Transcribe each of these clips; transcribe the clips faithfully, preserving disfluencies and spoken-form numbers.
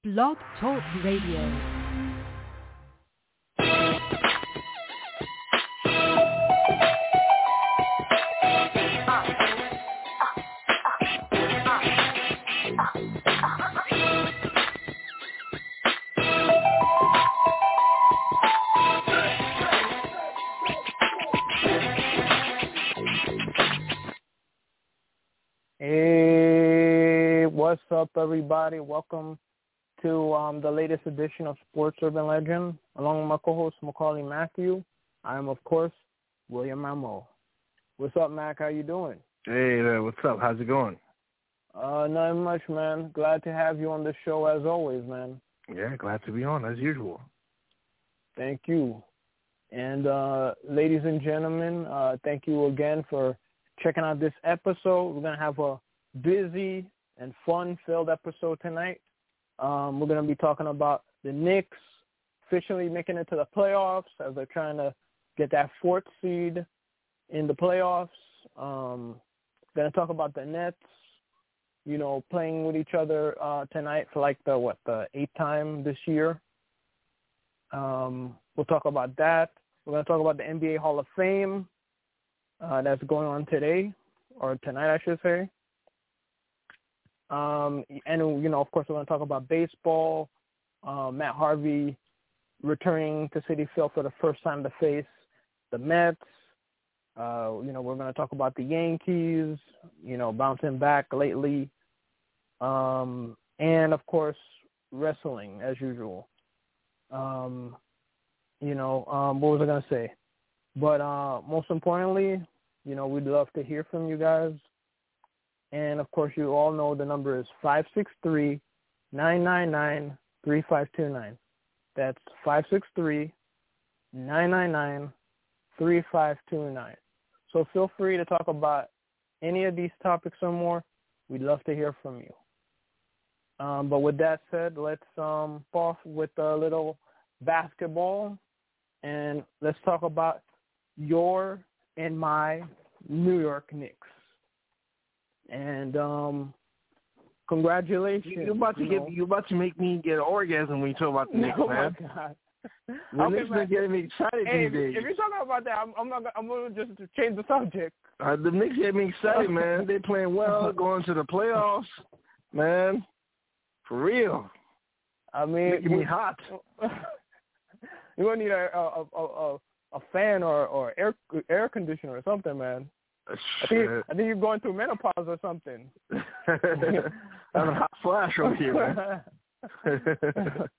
Blog Talk Radio. Hey, what's up, everybody? Welcome to um, the latest edition of Sports Urban Legend. Along with my co-host, Macaulay Matthew, I am, of course, William Mamo. What's up, Mac? How you doing? Hey there, what's up? How's it going? Uh, not much, man. Glad to have you on the show as always, man. Yeah, glad to be on, as usual. Thank you. And uh, ladies and gentlemen, uh, thank you again for checking out this episode. We're going to have a busy and fun-filled episode tonight. Um, we're going to be talking about the Knicks officially making it to the playoffs as they're trying to get that fourth seed in the playoffs. Um, going to talk about the Nets, you know, playing with each other uh, tonight for like the, what, the eighth time this year. Um, we'll talk about that. We're going to talk about the N B A Hall of Fame. Uh, that's going on today, or tonight, I should say. Um, and, you know, of course, we're going to talk about baseball. Uh, Matt Harvey returning to Citi Field for the first time to face the Mets. Uh, you know, we're going to talk about the Yankees, you know, bouncing back lately. Um, and, of course, wrestling, as usual. Um, you know, um, what was I going to say? But uh, most importantly, you know, we'd love to hear from you guys. And, of course, you all know the number is five six three, nine nine nine, three five two nine. That's five six three, nine nine nine, three five two nine. So feel free to talk about any of these topics or more. We'd love to hear from you. Um, but with that said, let's um, off with a little basketball. And let's talk about your and my New York Knicks. And um, congratulations. You're about to you get. know. You're about to make me get an orgasm when you talk about the Knicks, oh man. my God. The okay, Knicks are getting me excited hey, these days. If you're talking about that, I'm, I'm not. I'm going to just change the subject. Uh, the Knicks get me excited, man. They're playing well, going to the playoffs, man. For real. I mean, making me hot. You're gonna need a a a, a, a fan or, or air air conditioner or something, man. I think I think you're going through menopause or something. I'm a hot flash over here, man.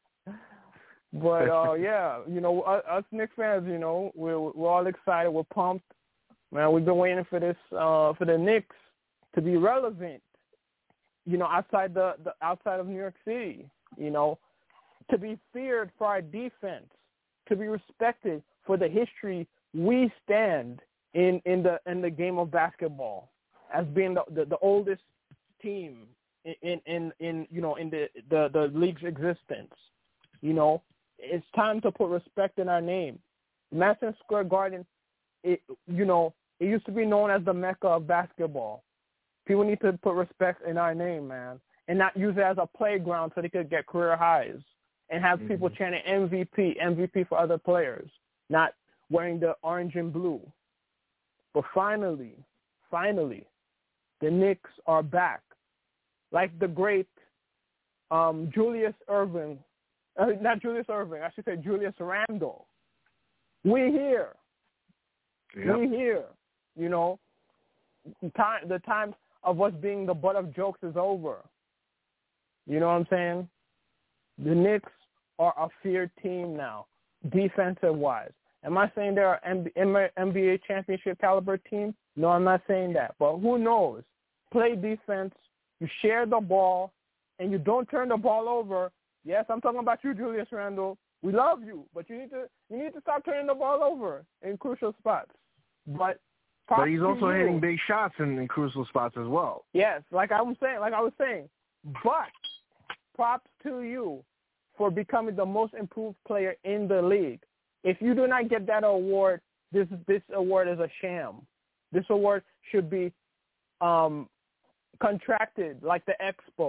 But uh, yeah, you know, us Knicks fans, you know, we're we're all excited. We're pumped, man. We've been waiting for this uh, for the Knicks to be relevant. You know, outside the, the outside of New York City, you know, to be feared for our defense, to be respected for the history we stand in, in the in the game of basketball as being the, the, the oldest team in, in, in you know in the, the, the league's existence. You know, it's time to put respect in our name. Madison Square Garden, it you know, it used to be known as the Mecca of basketball. People need to put respect in our name, man, and not use it as a playground so they could get career highs and have mm-hmm. people chanting M V P, M V P for other players, not wearing the orange and blue. But finally, finally, the Knicks are back. Like the great um, Julius Erving, uh, not Julius Erving, I should say Julius Randle. We here. Yep. We here. You know, time, the time of us being the butt of jokes is over. You know what I'm saying? The Knicks are a feared team now, defensive-wise. Am I saying they're an N B A championship caliber team? No, I'm not saying that. But who knows? Play defense, you share the ball, and you don't turn the ball over. Yes, I'm talking about you, Julius Randle. We love you, but you need to you need to stop turning the ball over in crucial spots. But But he's also hitting big shots in, in crucial spots as well. Yes, like I was saying, like I was saying. But props to you for becoming the most improved player in the league. If you do not get that award, this this award is a sham. This award should be um, contracted like the Expos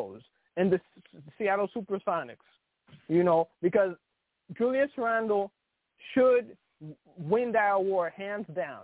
in the Seattle Supersonics, you know, because Julius Randle should win that award hands down.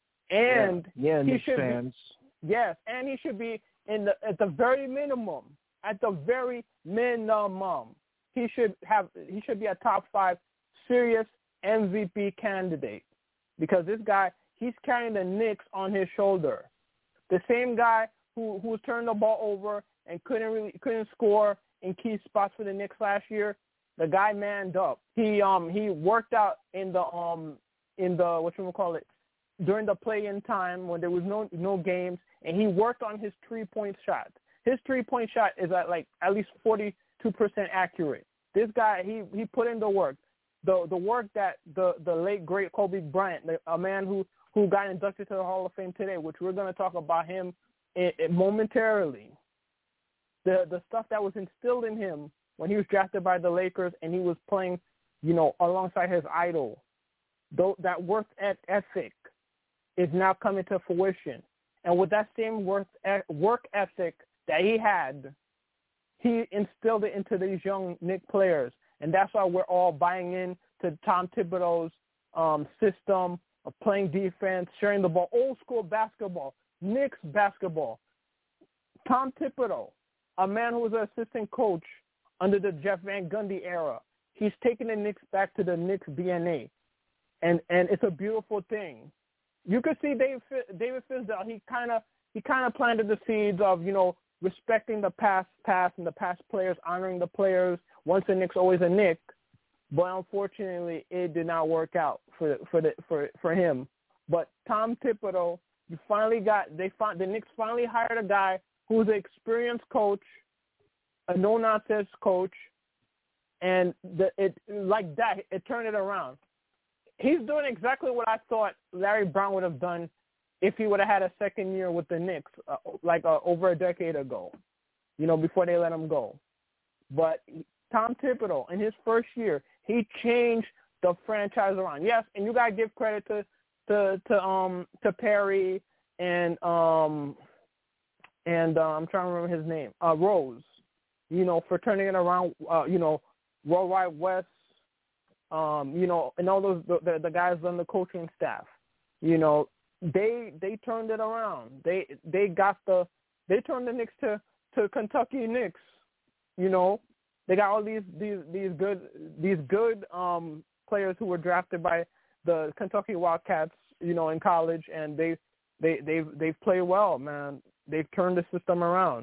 And yeah, yeah he Knicks should fans. Be, yes, and he should be in the at the very minimum, at the very minimum, he should have he should be a top five serious M V P candidate, because this guy, he's carrying the Knicks on his shoulder. The same guy who who turned the ball over and couldn't really couldn't score in key spots for the Knicks last year. The guy manned up. He um he worked out in the um in the what you call it during the play-in time when there was no no games, and he worked on his three-point shot. His three-point shot is at like at least forty-two percent accurate. This guy, he he put in the work, the the work that the the late great Kobe Bryant, the, a man who who got inducted to the Hall of Fame today, which we're going to talk about him in, in momentarily. The the stuff that was instilled in him when he was drafted by the Lakers and he was playing, you know, alongside his idol, though that work ethic is now coming to fruition. And with that same work work ethic that he had, he instilled it into these young Knicks players, and that's why we're all buying in to Tom Thibodeau's um, system of playing defense, sharing the ball, old school basketball, Knicks basketball. Tom Thibodeau, a man who was an assistant coach under the Jeff Van Gundy era, he's taking the Knicks back to the Knicks D N A, and and it's a beautiful thing. You could see David David Fizdale. He kind of he kind of planted the seeds of, you know, respecting the past past and the past players, honoring the players. Once a Knicks, always a Knick. But unfortunately, it did not work out for for the for for him. But Tom Thibodeau, you finally got they found the Knicks finally hired a guy who's an experienced coach, a no-nonsense coach, and the, it like that it turned it around. He's doing exactly what I thought Larry Brown would have done if he would have had a second year with the Knicks, uh, like uh, over a decade ago, you know, before they let him go. But Tom Thibodeau, in his first year, he changed the franchise around. Yes, and you gotta give credit to to to um to Perry and um and uh, I'm trying to remember his name, uh, Rose, you know, for turning it around. Uh, you know, Worldwide West. Um, you know, and all those the, the guys on the coaching staff, you know, they they turned it around. They they got the they turned the Knicks to, to Kentucky Knicks. You know, they got all these these these good these good um, players who were drafted by the Kentucky Wildcats, you know, in college, and they they they've they've played well, man. They've turned the system around,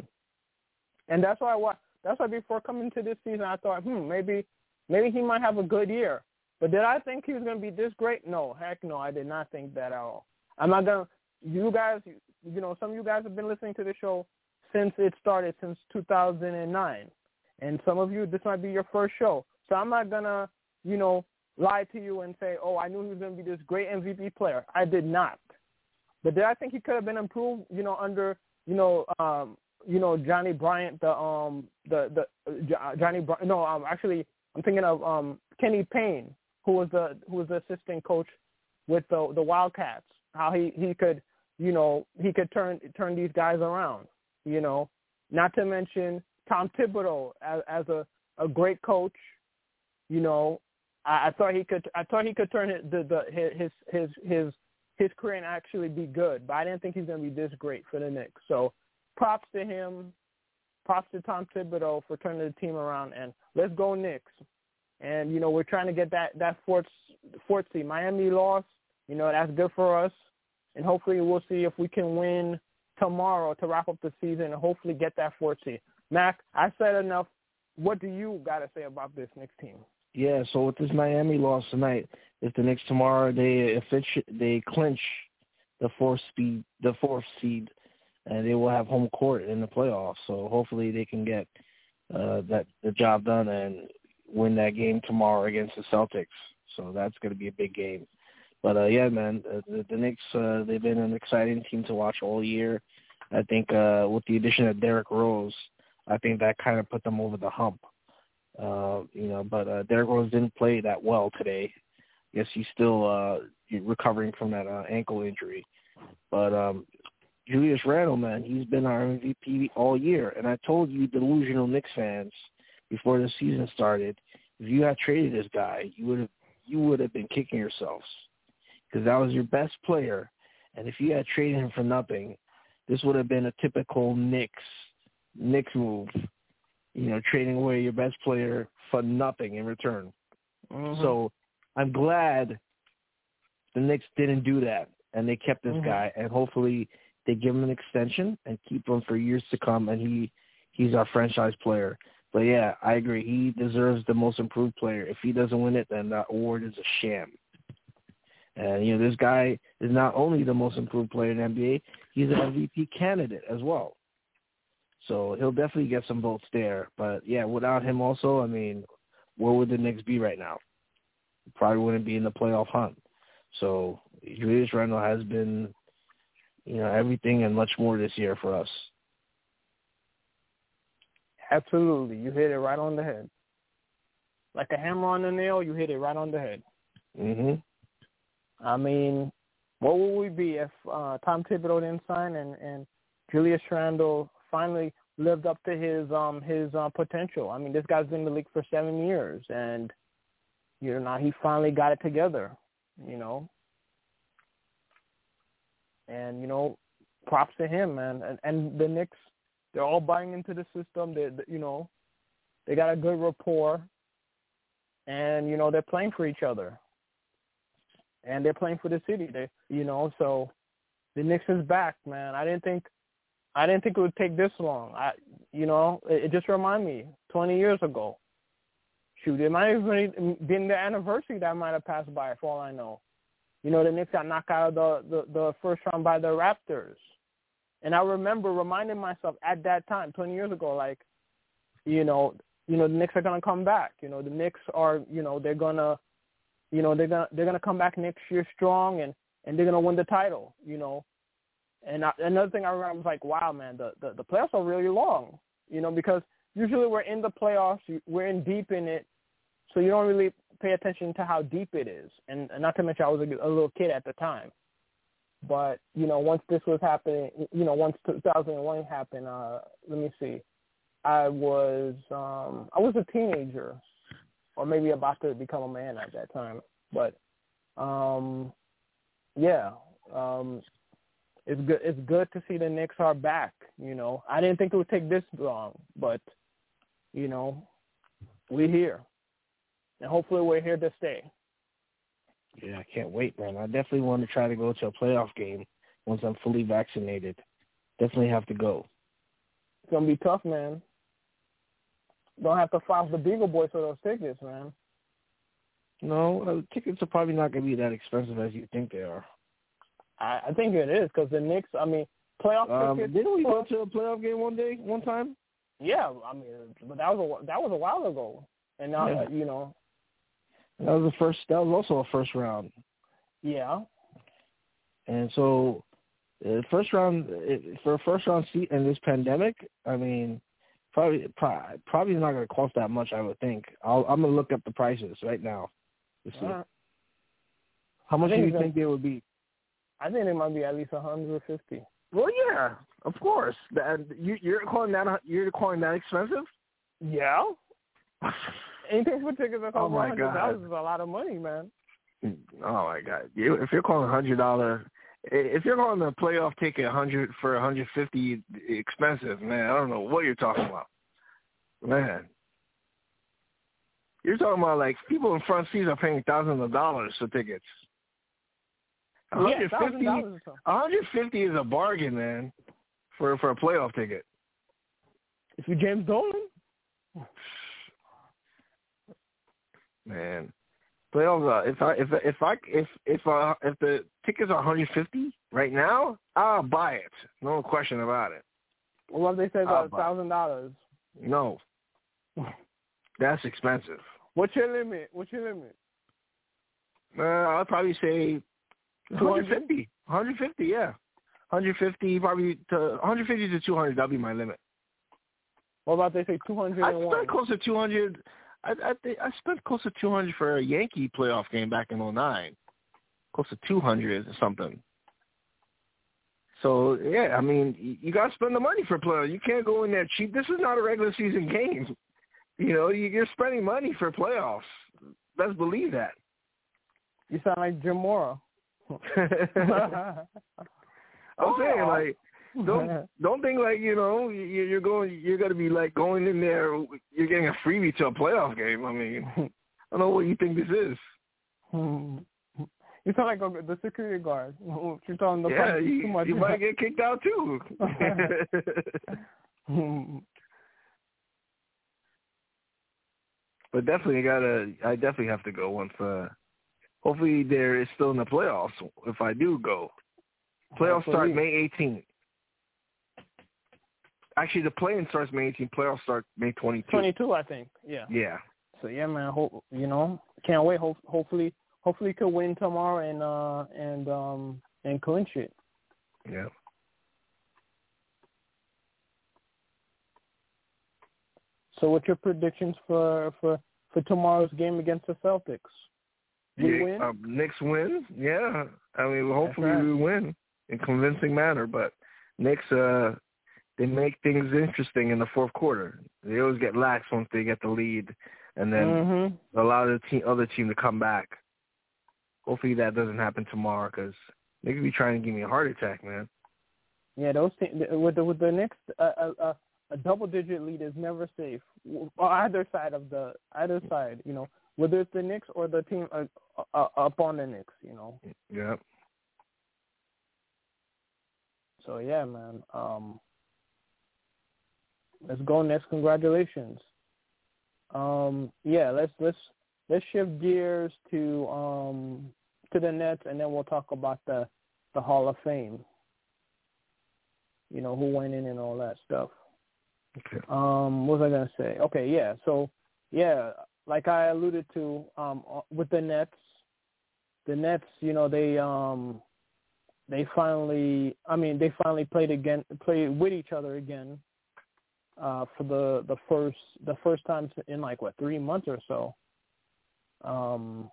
and that's why I that's why before coming to this season, I thought, hmm, maybe. Maybe he might have a good year. But did I think he was going to be this great? No, heck no, I did not think that at all. I'm not going to – you guys, you know, some of you guys have been listening to the show since it started, since two thousand nine. And some of you, this might be your first show. So I'm not going to, you know, lie to you and say, oh, I knew he was going to be this great M V P player. I did not. But did I think he could have been improved, you know, under, you know, um, you know, Johnny Bryant, the, um, the, the, uh, Johnny Bryant, no, um, actually – I'm thinking of um, Kenny Payne, who was the who was the assistant coach with the the Wildcats. How he, he could, you know, he could turn turn these guys around. You know, not to mention Tom Thibodeau as, as a, a great coach. You know, I, I thought he could I thought he could turn his, the, the his his his his career and actually be good. But I didn't think he's going to be this great for the Knicks. So props to him. Props to Tom Thibodeau for turning the team around, and let's go Knicks. And, you know, we're trying to get that, that fourth, fourth seed. Miami lost. You know, that's good for us. And hopefully we'll see if we can win tomorrow to wrap up the season and hopefully get that fourth seed. Mac, I said enough. What do you got to say about this Knicks team? Yeah, so with this Miami loss tonight, if the Knicks tomorrow, they if it sh- they clinch the fourth speed, the fourth seed, and they will have home court in the playoffs. So hopefully they can get uh, that the job done and win that game tomorrow against the Celtics. So that's going to be a big game. But, uh, yeah, man, the, the Knicks, uh, they've been an exciting team to watch all year. I think uh, with the addition of Derrick Rose, I think that kind of put them over the hump. Uh, you know, but uh, Derrick Rose didn't play that well today. I guess he's still uh, recovering from that uh, ankle injury. But, um, Julius Randle, man, he's been our M V P all year. And I told you delusional Knicks fans before the season started, if you had traded this guy, you would have you would have been kicking yourselves because that was your best player. And if you had traded him for nothing, this would have been a typical Knicks Knicks move, you know, trading away your best player for nothing in return. Mm-hmm. So I'm glad the Knicks didn't do that, and they kept this mm-hmm. guy, and hopefully they give him an extension and keep him for years to come, and he he's our franchise player. But, yeah, I agree. He deserves the most improved player. If he doesn't win it, then that award is a sham. And, you know, this guy is not only the most improved player in the N B A, he's an M V P candidate as well. So he'll definitely get some votes there. But, yeah, without him also, I mean, where would the Knicks be right now? Probably wouldn't be in the playoff hunt. So Julius Randle has been, you know, everything and much more this year for us. Absolutely. You hit it right on the head. Like a hammer on the nail, you hit it right on the head. Mm-hmm. I mean, what would we be if uh, Tom Thibodeau didn't sign and, and Julius Randle finally lived up to his um his uh, potential? I mean, this guy's been in the league for seven years, and you know now he finally got it together. You know, and you know, props to him, man. And, and the Knicks, they're all buying into the system. They, you know, they got a good rapport, and you know they're playing for each other. And they're playing for the city. They, you know, so the Knicks is back, man. I didn't think, I didn't think it would take this long. I, you know, it, it just reminded me twenty years ago. Shoot, it might have been the anniversary that might have passed by, for all I know. You know, the Knicks got knocked out of the, the, the first round by the Raptors, and I remember reminding myself at that time, twenty years ago, like, you know, you know, the Knicks are gonna come back. You know, the Knicks are, you know, they're gonna. You know, they're gonna they're gonna come back next year strong, and, and they're gonna win the title. You know, and I, another thing I remember was like, wow, man, the, the the playoffs are really long. You know, because usually we're in the playoffs, we're in deep in it, so you don't really pay attention to how deep it is. And, and not to mention, I was a, a little kid at the time. But you know, once this was happening, you know, once two thousand one happened, uh, let me see, I was um, I was a teenager. Or maybe about to become a man at that time. But, um, yeah, um, it's good. It's good to see the Knicks are back. You know, I didn't think it would take this long, but you know, we're here, and hopefully we're here to stay. Yeah, I can't wait, man. I definitely want to try to go to a playoff game once I'm fully vaccinated. Definitely have to go. It's gonna be tough, man. Don't have to fight the Beagle Boys for those tickets, man. No, uh, tickets are probably not going to be that expensive as you think they are. I, I think it is because the Knicks, I mean, playoff um, tickets. Didn't we go to a playoff game one day, one time? Yeah, I mean, but that was a, that was a while ago. And now, yeah. uh, you know. That was the first, that was also a first round. Yeah. And so, uh, first round, for a first round seat in this pandemic, I mean, Probably, probably not going to cost that much, I would think. I'll, I'm going to look up the prices right now to see. Uh, How much do you think they would be? I think it might be at least one hundred fifty. Well, yeah, of course. That, you, you're calling that you're calling that expensive? Yeah. Anything for tickets that cost oh one hundred dollars is a lot of money, man. Oh my God! You, if you're calling one hundred dollars, if you're calling the playoff ticket one hundred for one hundred fifty expensive, man, I don't know what you're talking about. Man, you're talking about like people in front seats are paying thousands of dollars for tickets. one hundred fifty, yeah, one hundred fifty is a bargain, man, for for a playoff ticket. If you're James Dolan, man, playoffs. Uh, if I if if I if if uh, if the tickets are one hundred fifty right now, I'll buy it. No question about it. Well, what if they say about a thousand dollars? No, that's expensive. What's your limit? What's your limit? Uh, I'll probably say one hundred fifty. one hundred fifty, yeah. one hundred fifty, probably to one hundred fifty to two hundred. That'll be my limit. What about they say two hundred? I spent close to two hundred. I I, think I spent close to two hundred for a Yankee playoff game back in oh nine. Close to two hundred or something. So, yeah, I mean, you, you got to spend the money for playoffs. You can't go in there cheap. This is not a regular season game. You know, you, you're spending money for playoffs. Let's believe that. You sound like Jim Mora. I'm saying, like, don't don't think like, you know, you, you're going you're gonna be like going in there. You're getting a freebie to a playoff game. I mean, I don't know what you think this is. You sound like a, the security guard. You're telling the yeah, fight you, too much. you might get kicked out too. But definitely, I gotta. I definitely have to go once. Uh, hopefully, there is still in the playoffs. If I do go, playoffs start May eighteenth. Actually, the play-in starts May eighteenth. Playoffs start May twenty-two. twenty-two, I think. Yeah. Yeah. So yeah, man. Hope you know. Can't wait. Ho- hopefully, hopefully, could win tomorrow and uh and um and clinch it. Yeah. So, what's your predictions for for, for tomorrow's game against the Celtics? We yeah, win. Um, Knicks win. Yeah. I mean, hopefully right. we win in convincing manner. But Knicks, uh, they make things interesting in the fourth quarter. They always get lax once they get the lead, and then mm-hmm. allow the team, other team to come back. Hopefully that doesn't happen tomorrow because they could be trying to give me a heart attack, man. Yeah, those te- with the with the Knicks, uh, uh, uh, a double-digit lead is never safe. On either side of the either side, you know, whether it's the Knicks or the team uh, uh, up on the Knicks, you know. Yeah. So yeah, man. Um, let's go Nets. Congratulations. Um, yeah, let's let's let's shift gears to um to the Nets, and then we'll talk about the the Hall of Fame. You know, who went in and all that stuff. Okay. Um, what was I gonna say? Okay, yeah. So, yeah, like I alluded to, um, with the Nets, the Nets, you know, they um, they finally, I mean, they finally played again, played with each other again, uh, for the the first the first time in like what three months or so. Um,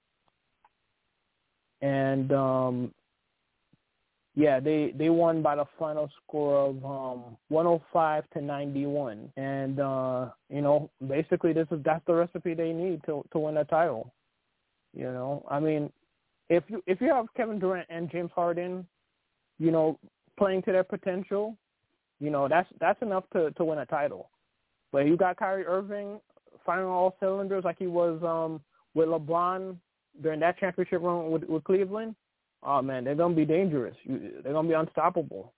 and um, yeah, they, they won by the final score of um, one oh five to ninety-one, and uh, you know, basically this is that's the recipe they need to to win a title. You know, I mean, if you if you have Kevin Durant and James Harden, you know, playing to their potential, you know, that's that's enough to, to win a title. But you got Kyrie Irving firing all cylinders like he was um, with LeBron during that championship run with, with Cleveland. Oh, man, they're going to be dangerous. They're going to be unstoppable,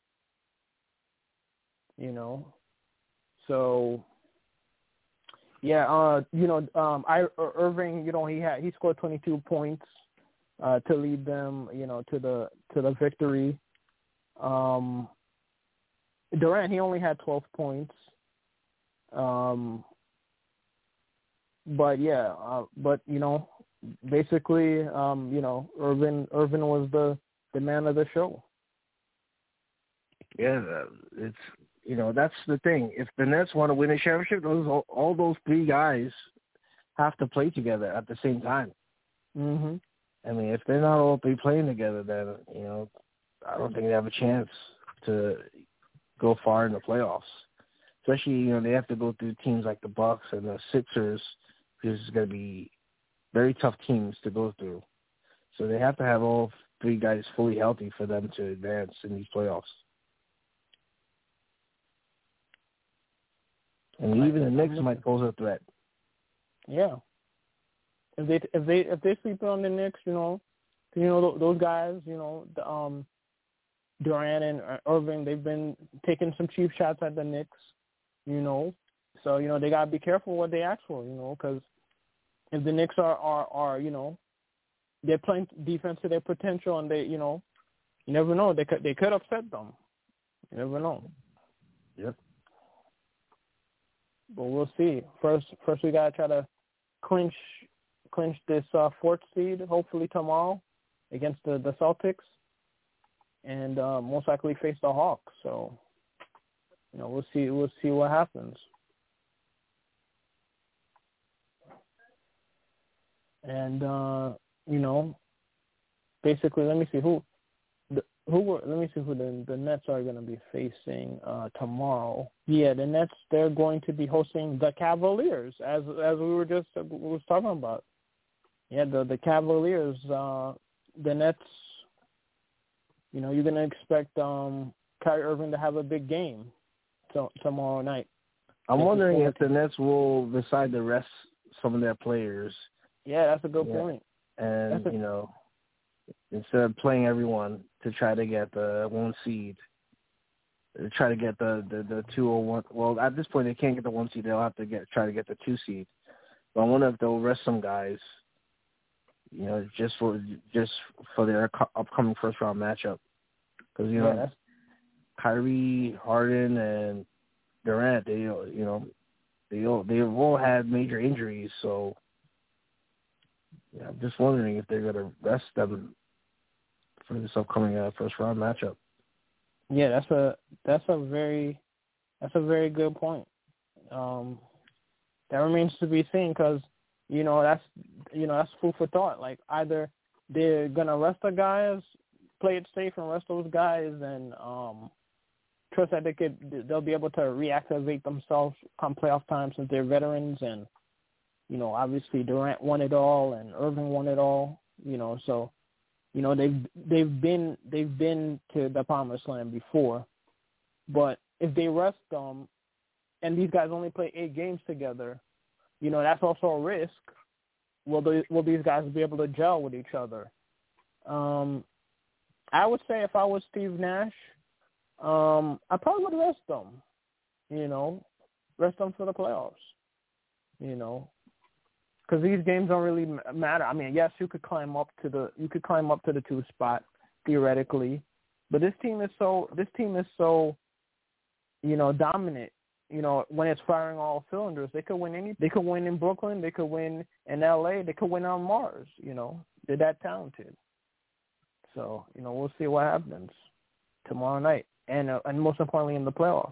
you know. So, yeah, uh, you know, um, I, Irving, you know, he had he scored twenty-two points uh, to lead them, you know, to the to the victory. Um, Durant, he only had twelve points. Um, but, yeah, uh, but, you know, basically, um, you know, Irvin Irvin was the, the man of the show. Yeah, it's, you know, that's the thing. If the Nets want to win a championship, those all, all those three guys have to play together at the same time. Mm-hmm. I mean, if they're not all three playing together, then, you know, I don't think they have a chance to go far in the playoffs. Especially, you know, they have to go through teams like the Bucks and the Sixers, which is going to be very tough teams to go through. So they have to have all three guys fully healthy for them to advance in these playoffs. And Like even the that. Knicks might pose a threat. Yeah. If they if they if they sleep on the Knicks, you know, you know those guys, you know, the, um, Durant and Irving, they've been taking some cheap shots at the Knicks, you know. So you know they gotta be careful what they ask for, you know, because if the Knicks are, are, are, you know, they're playing defense to their potential, and they, you know, you never know. They could they could upset them. You never know. Yep. But we'll see. First, first we gotta try to clinch clinch this uh, fourth seed. Hopefully tomorrow against the, the Celtics, and uh, most likely face the Hawks. So, you know, we'll see. We'll see what happens. And, uh, you know, basically, let me see who. The, who were, let me see who the the Nets are going to be facing uh, tomorrow. Yeah, the Nets, they're going to be hosting the Cavaliers, as as we were just we was talking about. Yeah, the the Cavaliers, uh, the Nets. You know, you're going to expect um, Kyrie Irving to have a big game t- tomorrow night. I'm wondering if the Nets will decide to rest some of their players. Yeah, that's a good yeah. point. And, a- you know, instead of playing everyone to try to get the one seed, try to get the, the, the two or one. Well, at this point, they can't get the one seed. They'll have to get try to get the two seed. But I wonder if they'll rest some guys, you know, just for just for their upcoming first round matchup. Because, you know, yeah, Kyrie, Harden, and Durant, they, you know, they all, they've all had major injuries. So, yeah, I'm just wondering if they're going to rest them for this upcoming uh, first round matchup. Yeah, that's a that's a very that's a very good point. Um, that remains to be seen because you know that's you know that's food for thought. Like either they're gonna rest the guys, play it safe, and rest those guys, and um, trust that they could they'll be able to reactivate themselves come playoff time since they're veterans, and you know obviously Durant won it all and Irving won it all. You know so. You know they've they've been they've been to the promised land before, but if they rest them, and these guys only play eight games together, you know that's also a risk. Will they, will these guys be able to gel with each other? Um, I would say if I was Steve Nash, um, I probably would rest them. You know, rest them for the playoffs. You know. Because these games don't really matter. I mean, yes, you could climb up to the you could climb up to the two spot theoretically, but this team is so this team is so, you know, dominant. You know, when it's firing all cylinders, they could win any. They could win in Brooklyn. They could win in L A. They could win on Mars. You know, they're that talented. So you know, we'll see what happens tomorrow night, and uh, and most importantly in the playoffs.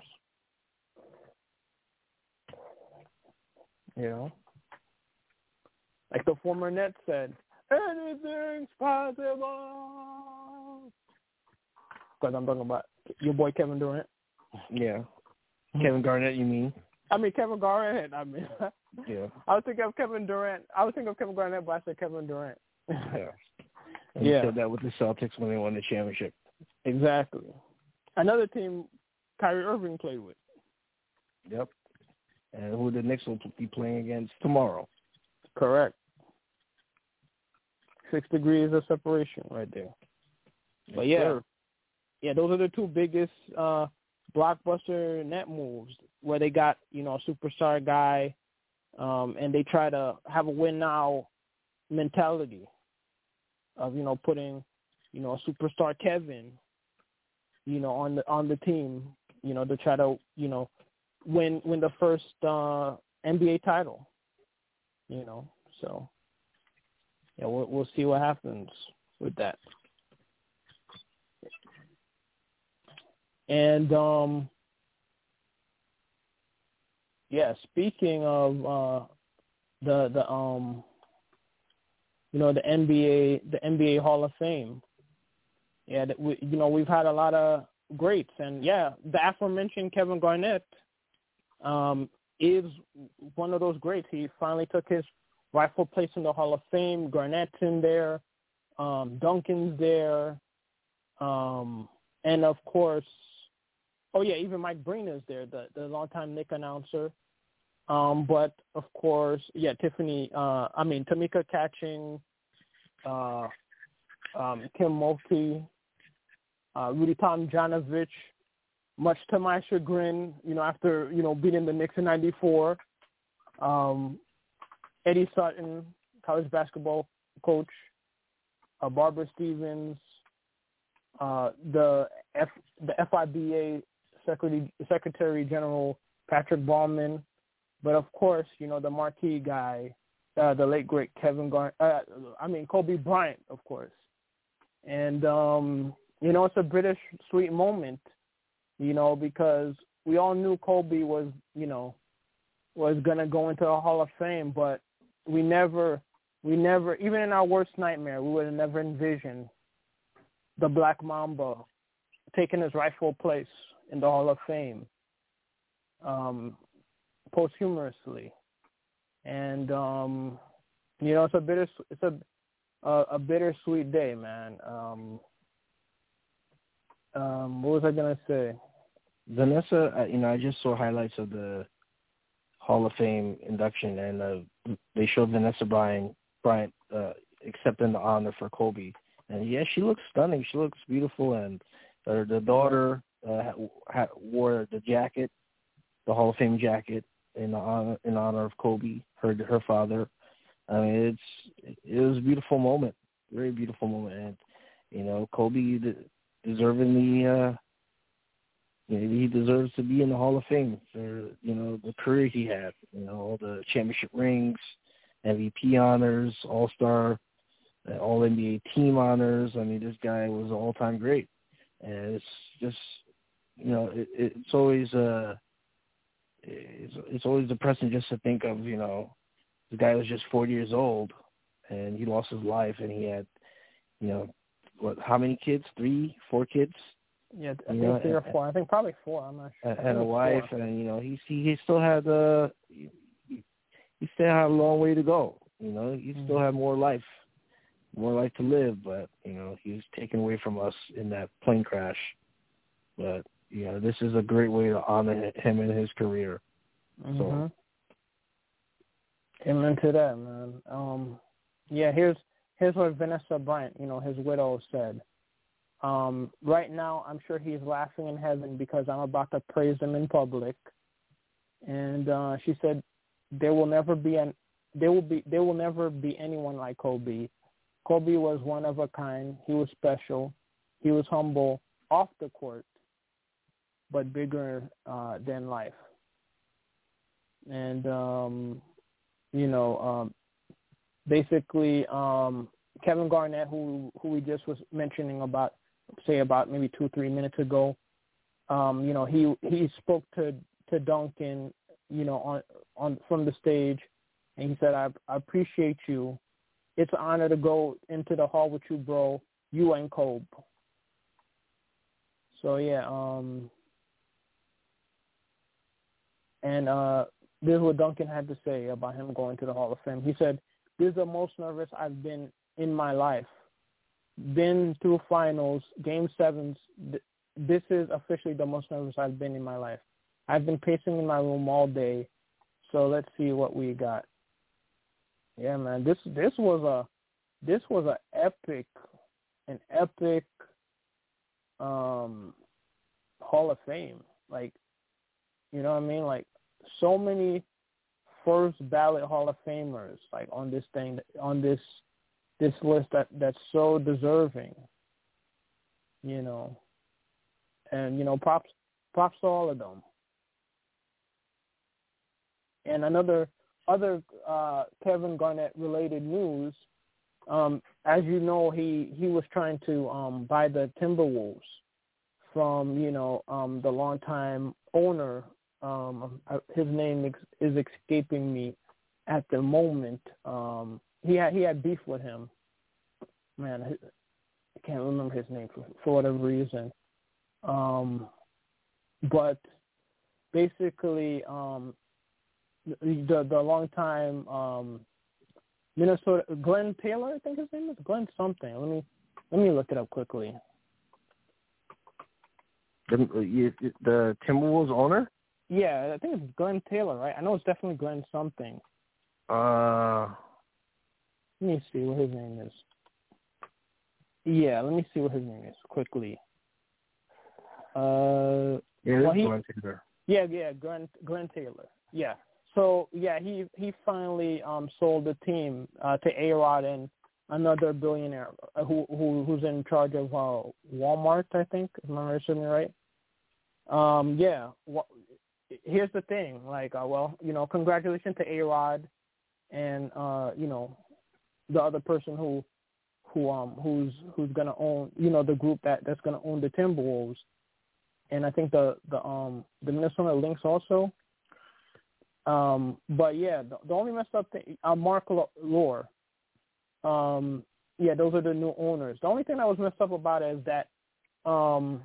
You know. Like the former Nets said, anything's possible. Because I'm talking about your boy Kevin Durant. Yeah. Kevin Garnett, you mean? I mean, Kevin Garnett. I mean, yeah. I was thinking of Kevin Durant. I was thinking of Kevin Garnett, but I said Kevin Durant. yeah. And yeah. He said that with the Celtics when they won the championship. Exactly. Another team Kyrie Irving played with. Yep. And who the Knicks will be playing against tomorrow. Correct. Six degrees of separation right there. Yes, but yeah, sir. yeah, those are the two biggest uh, blockbuster net moves where they got, you know, a superstar guy, um, and they try to have a win now mentality of, you know, putting, you know, a superstar Kevin, you know, on the on the team, you know, to try to, you know, win win the first uh, N B A title, you know, so. Yeah, we'll, we'll see what happens with that. And, um, yeah, speaking of uh, the, the um, you know, the N B A, the N B A Hall of Fame, yeah, that we, you know, we've had a lot of greats. And, yeah, the aforementioned Kevin Garnett um, is one of those greats. He finally took his rightful place in the Hall of Fame. Garnett's in there. Um, Duncan's there. Um, and, of course, oh, yeah, even Mike Breener's there, the, the longtime Knick announcer. Um, but, of course, yeah, Tiffany, uh, I mean, Tamika Catching, uh, um, Kim Mulkey, uh, Rudy Tomjanovich, much to my chagrin, you know, after, you know, beating the Knicks in ninety-four. Um, Eddie Sutton, college basketball coach, uh, Barbara Stevens, uh, the F, the F I B A Secretary, Secretary General Patrick Ballman, but of course, you know, the marquee guy, uh, the late great Kevin Garnett, uh, I mean Kobe Bryant, of course, and um, you know, it's a British sweet moment, you know, because we all knew Kobe was, you know, was gonna go into the Hall of Fame, but we never, we never, even in our worst nightmare, we would have never envisioned the Black Mamba taking his rightful place in the Hall of Fame um, posthumously. And, um, you know, it's a bitter, it's a, a, a bittersweet day, man. Um, um, what was I going to say? Vanessa, uh, you know, I just saw highlights of the Hall of Fame induction, and uh, they showed Vanessa Bryant, Bryant uh, accepting the honor for Kobe. And, yeah, she looks stunning. She looks beautiful. And uh, the daughter uh, ha- wore the jacket, the Hall of Fame jacket, in honor, in honor of Kobe, her her father. I mean, it's it was a beautiful moment, very beautiful moment. And, you know, Kobe deserving the uh, he deserves to be in the Hall of Fame for, you know, the career he had, you know, all the championship rings, M V P honors, All-Star, All N B A team honors. I mean, this guy was an all-time great. And it's just, you know, it, it's always uh, it's, it's always depressing just to think of, you know, the guy was just forty years old and he lost his life, and he had, you know, what, how many kids? Three, four kids? Yeah, I think know, three or four. I think probably four. I'm not sure. And a wife, four. And you know, he he still had uh, he, he still had a long way to go. You know, he mm-hmm. still had more life, more life to live. But you know, he was taken away from us in that plane crash. But you know, this is a great way to honor him in his career. Mm-hmm. So, amen to that, man. Um, yeah, here's here's what Vanessa Bryant, you know, his widow, said. Um, right now, I'm sure he's laughing in heaven because I'm about to praise him in public. And uh, she said, "There will never be an there will be there will never be anyone like Kobe. Kobe was one of a kind. He was special. He was humble off the court, but bigger uh, than life." And um, you know, um, basically, um, Kevin Garnett, who who we just was mentioning about. say about maybe two, three minutes ago, um, you know, he he spoke to, to Duncan, you know, on on from the stage, and he said, I, I appreciate you. It's an honor to go into the hall with you, bro. You and Kobe. So, yeah, um, and uh, this is what Duncan had to say about him going to the Hall of Fame. He said, "This is the most nervous I've been in my life. Been through finals, game sevens. This is officially the most nervous I've been in my life. I've been pacing in my room all day, so let's see what we got." Yeah, man, this this was a this was a epic, an epic um, Hall of Fame. Like, you know what I mean? Like, so many first ballot Hall of Famers, like on this thing, on this. this list that, that's so deserving, you know, and, you know, props, props to all of them. And another, other uh, Kevin Garnett related news, um, as you know, he, he was trying to um, buy the Timberwolves from, you know, um, the longtime owner. Um, his name ex- is escaping me at the moment. Um, He had he had beef with him. Man, I can't remember his name for, for whatever reason. Um, but basically, um, the the longtime um, Minnesota Glenn Taylor, I think his name is Glenn something. Let me let me look it up quickly. The, the Timberwolves owner? Yeah, I think it's Glenn Taylor, right? I know it's definitely Glenn something. Uh. Let me see what his name is. Yeah, let me see what his name is quickly. Uh, yeah, well, he, Glenn Taylor. Yeah, yeah, Glenn, Glenn Taylor. Yeah. So yeah, he he finally um, sold the team uh, to A-Rod and another billionaire who who who's in charge of uh, Walmart, I think. Am I assuming right? Um, yeah. Well, here's the thing. Like, uh, well, you know, congratulations to A-Rod and uh, you know. the other person who, who um, who's who's gonna own, you know, the group that, that's gonna own the Timberwolves, and I think the the um the Minnesota Lynx also. Um, but yeah, the, the only messed up thing, uh, Mark Lore, um, yeah, those are the new owners. The only thing that was messed up about it is that um,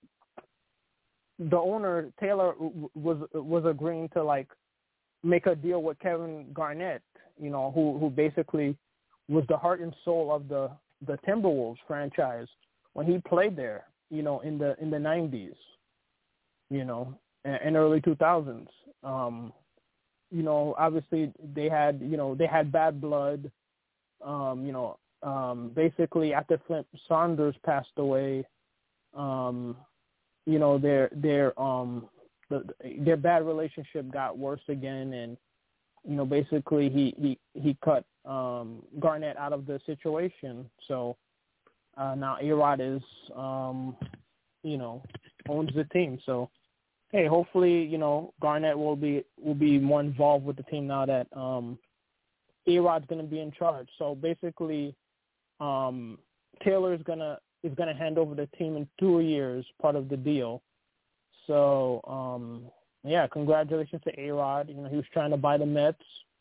the owner Taylor was was agreeing to like make a deal with Kevin Garnett, you know, who who basically was the heart and soul of the the Timberwolves franchise when he played there, you know, in the in the nineties, you know, and, and early two thousands. Um, you know, obviously they had, you know, they had bad blood. Um, you know, um, basically after Flint Saunders passed away, um, you know, their their um the, their bad relationship got worse again, and you know, basically he he he cut um, Garnett out of the situation. So uh, now A-Rod is, um, you know, owns the team. So hey, hopefully, you know, Garnett will be will be more involved with the team now that um, A-Rod's going to be in charge. So basically, um, Taylor is gonna is gonna hand over the team in two years, part of the deal. So um, yeah, congratulations to A-Rod. You know, he was trying to buy the Mets,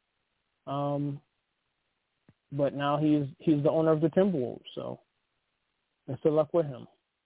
um, but now he's he's the owner of the Timberwolves. So best of luck with him.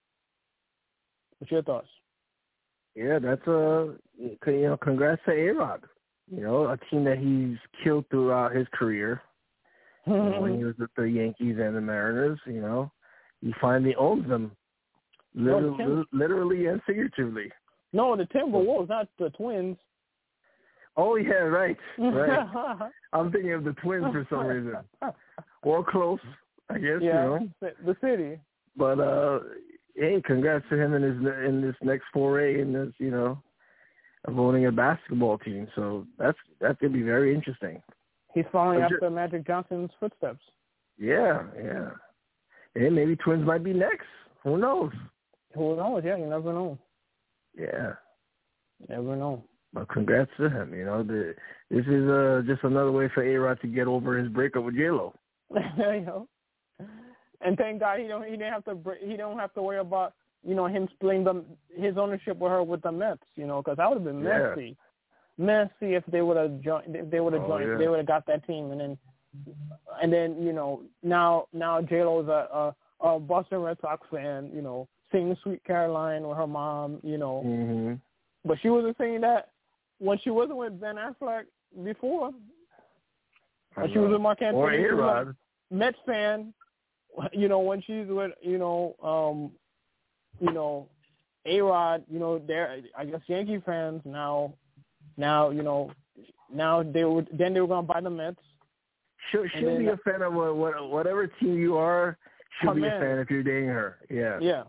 What's your thoughts? Yeah, that's a you know, congrats to A-Rod. You know, a team that he's killed throughout his career. You know, when he was with the Yankees and the Mariners, you know, he finally owns them, literally, no, literally and figuratively. No, the Timberwolves, not the Twins. Oh yeah, right, right. I'm thinking of the Twins for some reason. Or close, I guess. Yeah, you know. the city. But uh, hey, congrats to him in his in this next foray in this, you know, of owning a basketball team. So that's that's gonna be very interesting. He's following I'm after just, Magic Johnson's footsteps. Yeah, yeah. And maybe Twins might be next. Who knows? Who knows? Yeah, you never know. Yeah. You never know. But congrats to him. You know, the, this is uh, just another way for A-Rod to get over his breakup with J-Lo. You know. And thank God he don't he didn't have to he don't have to worry about, you know, him splitting the his ownership with her with the Mets. You know, because that would have been Yeah. messy. Messy if they would have joined. If they would have Oh, joined. yeah. They would have got that team, and then and then you know now now J-Lo's a, a, a Boston Red Sox fan. You know, singing "Sweet Caroline" with her mom. You know, Mm-hmm. but she wasn't singing that when she wasn't with Ben Affleck before. When she was with Mark Anthony, or she was A-Rod. like Mets fan. You know, when she's with you know um, you know A-Rod. You know, they're I guess Yankee fans now. Now, you know, now they would then they were going to buy the Mets. She'll, she'll be a fan of what, what, whatever team you are. She'll be a fan if you're dating her. Yeah. Yeah.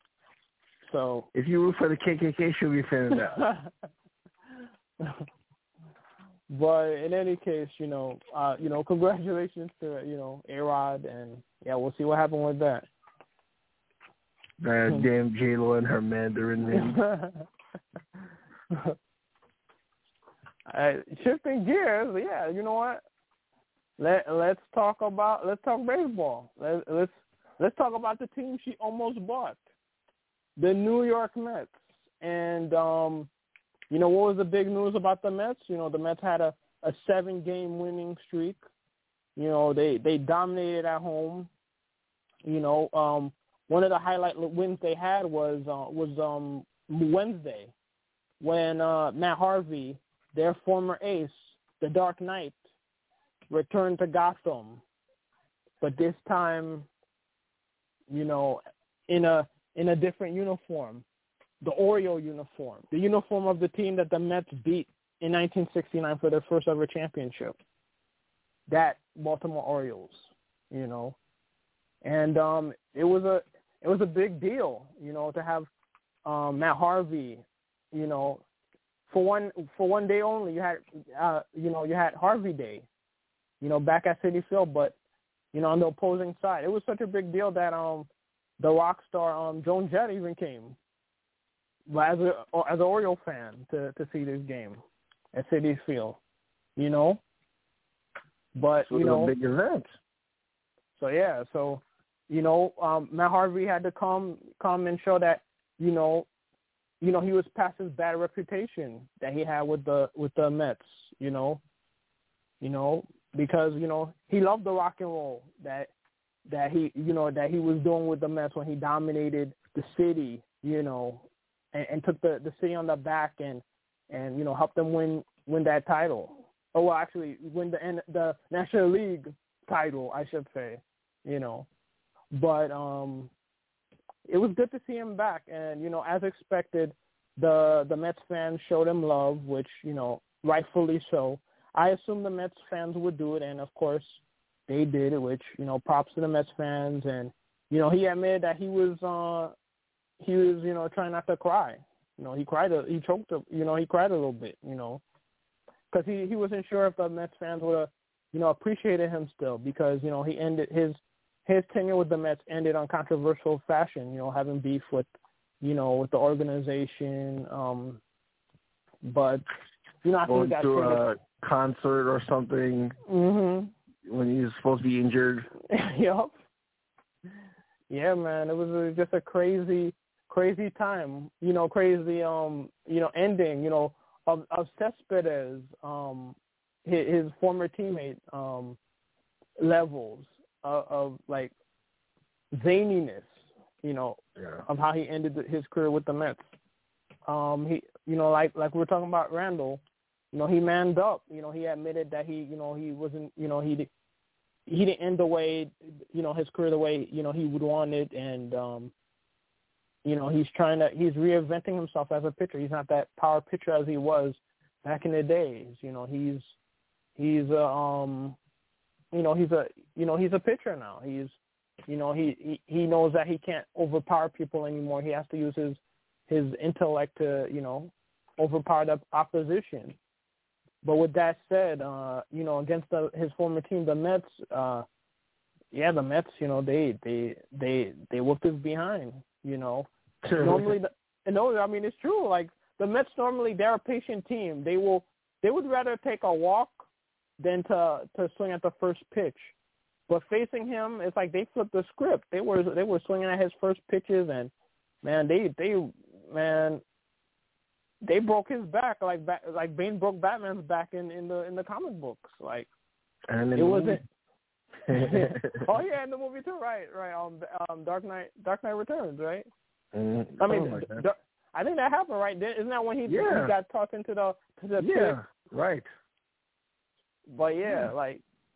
So if you root for the K K K, she'll be a fan of that. But in any case, you know, uh, you know, congratulations to you know A-Rod, and yeah, we'll see what happens with that. Uh, damn J-Lo and her Mandarin name. Uh, shifting gears, yeah. You know what? Let Let's talk about let's talk baseball. Let, let's Let's talk about the team she almost bought, the New York Mets. And um, you know what was the big news about the Mets? You know, the Mets had a, a seven game winning streak. You know, they they dominated at home. You know, um, one of the highlight wins they had was uh, was um, Wednesday when uh, Matt Harvey, their former ace, the Dark Knight, returned to Gotham, but this time, you know, in a in a different uniform, the Oriole uniform, the uniform of the team that the Mets beat in nineteen sixty-nine for their first ever championship. That Baltimore Orioles, you know, and um, it was a it was a big deal, you know, to have um, Matt Harvey, you know. For one, for one day only, you had, uh, you know, you had Harvey Day, you know, back at Citi Field. But, you know, on the opposing side, it was such a big deal that um, the rock star um, Joan Jett even came, as a as an Oriole fan to to see this game at Citi Field, you know. But so you know, a big event. So yeah, so you know, um, Matt Harvey had to come come and show that, you know. You know, he was past his bad reputation that he had with the with the Mets, you know. You know, because, you know, he loved the rock and roll that that he, you know, that he was doing with the Mets when he dominated the city, you know, and, and took the, the city on the back and, and, you know, helped them win, win that title. Oh, well, actually win the, the National League title, I should say, you know, but, um, it was good to see him back. And, you know, as expected, the, the Mets fans showed him love, which, you know, rightfully so. I assumed the Mets fans would do it. And of course, they did it, which, you know, props to the Mets fans. And, you know, he admitted that he was, uh, he was, you know, trying not to cry. You know, he cried, a, he choked, a, you know, he cried a little bit, you know, because he, he wasn't sure if the Mets fans would have, you know, appreciated him still because, you know, he ended his, his tenure with the Mets ended on controversial fashion, you know, having beef with, you know, with the organization. Um, but, you know, I Going think to a concert or something. Mm-hmm. When he was supposed to be injured. Yep. Yeah, man, it was a, just a crazy, crazy time. You know, crazy, um, you know, ending. You know, of of Cespedes, um, his, his former teammate, um, levels of, of like zaniness. You know, yeah. of how he ended his career with the Mets. Um, he, you know, like like we were talking about Randall. You know, he manned up. You know, he admitted that he, you know, he wasn't, you know, he he didn't end the way, you know, his career the way, you know, he would want it. And, um, you know, he's trying to, he's reinventing himself as a pitcher. He's not that power pitcher as he was back in the days. You know, he's, he's, a, um, you know, he's a, you know, he's a pitcher now. He's, you know, he, he, he knows that he can't overpower people anymore. He has to use his, his intellect to, you know, overpower the opposition. But with that said, uh, you know, against the, his former team, the Mets, uh, yeah, the Mets, you know, they they they they whooped his behind. You know, normally, the, no, I mean it's true. Like the Mets, normally they're a patient team. They will they would rather take a walk than to to swing at the first pitch. But facing him, it's like they flipped the script. They were they were swinging at his first pitches, and man, they they man. They broke his back like like Bane broke Batman's back in, in the in the comic books. Like and it wasn't. Oh yeah, in the movie too, right? Right. Um, um, Dark Knight, Dark Knight Returns, right? Mm, I mean, like d- I think that happened, right? Isn't that when he, yeah. he got tossed into the to the yeah, pit? right. But yeah, yeah, like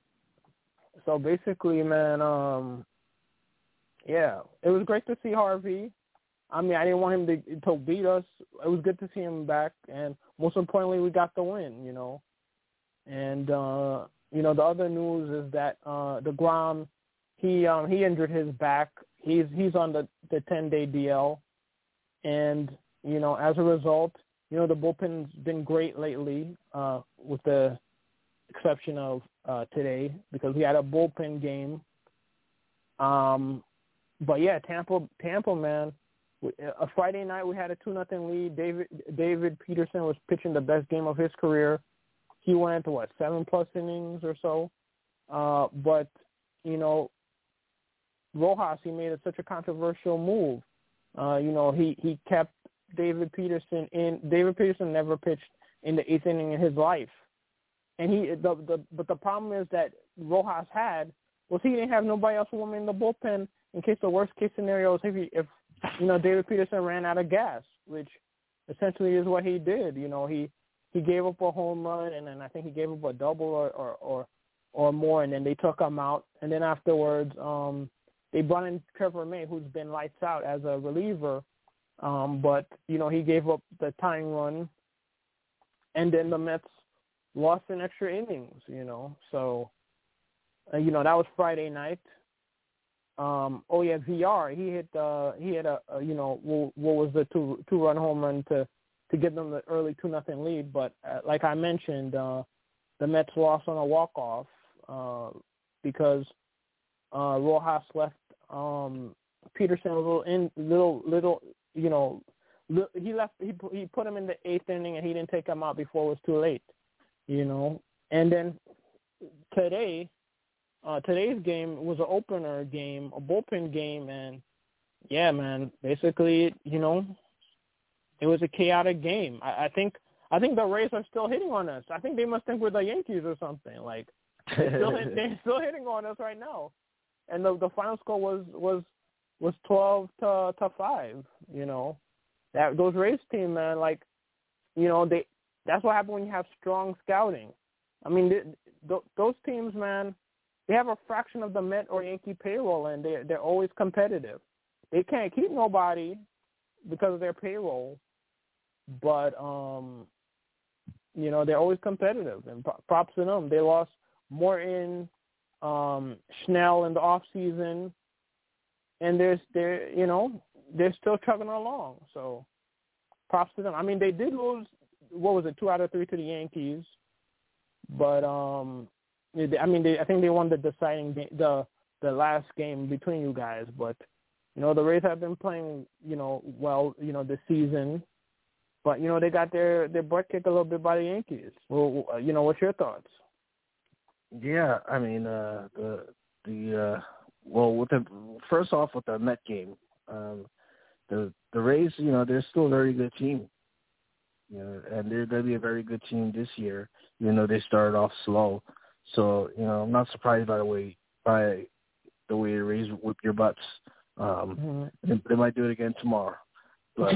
so basically, man. Um, yeah, it was great to see Harvey. I mean, I didn't want him to to beat us. It was good to see him back, and most importantly, we got the win, you know. And uh, you know, the other news is that uh, DeGrom, he um, he injured his back. He's he's on the the ten day D L, and you know, as a result, you know, the bullpen's been great lately, uh, with the exception of uh, today because we had a bullpen game. Um, but yeah, Tampa, Tampa, man. A Friday night, we had a two nothing lead. David David Peterson was pitching the best game of his career. He went to what seven plus innings or so. Uh, but you know, Rojas, he made a, such a controversial move. Uh, you know, he, he kept David Peterson in. David Peterson never pitched in the eighth inning in his life, and he the, the but the problem is that Rojas had was he didn't have nobody else warming in the bullpen in case the worst case scenario is if he, if you know, David Peterson ran out of gas, which essentially is what he did. You know, he, he gave up a home run, and then I think he gave up a double or, or, or, or more, and then they took him out. And then afterwards, um, they brought in Trevor May, who's been lights out as a reliever, um, but, you know, he gave up the tying run, and then the Mets lost in extra innings, you know. So, uh, you know, that was Friday night. Um, oh yeah, V R. He hit. Uh, he had a, a. You know, what, what was the two two run home run to to give them the early two nothing lead. But uh, like I mentioned, uh, the Mets lost on a walk off uh, because uh, Rojas left um, Peterson a little in little little. You know, li- he left. He he put him in the eighth inning and he didn't take him out before it was too late. You know, and then today. Uh, today's game was an opener game, a bullpen game, and yeah, man, basically, you know, it was a chaotic game. I, I think I think the Rays are still hitting on us. I think they must think we're the Yankees or something. Like they're still, hit, they're still hitting on us right now. and the the final score was was was twelve to to five. You know, that those Rays team, man, like, you know, they that's what happens when you have strong scouting. I mean, they, th- those teams, man, they have a fraction of the Met or Yankee payroll, and they they're always competitive. They can't keep nobody because of their payroll, but um, you know, they're always competitive, and props to them. They lost Morton, um, Schnell in the off season, and there's they're you know they're still chugging along. So props to them. I mean, they did lose, what was it, two out of three to the Yankees, but um, I mean, they, I think they won the deciding game, the the last game between you guys. But you know, the Rays have been playing, you know, well, you know, this season. But, you know, they got their, their butt kicked a little bit by the Yankees. Well, you know, what's your thoughts? Yeah, I mean, uh, the the uh, well, with the first off with the Met game, um, the the Rays, you know, they're still a very good team, you know, and they're going to be a very good team this year, even though they started off slow. So, you know, I'm not surprised by the way by the way the Rays whip your butts. Um, mm-hmm. they, they might do it again tomorrow. But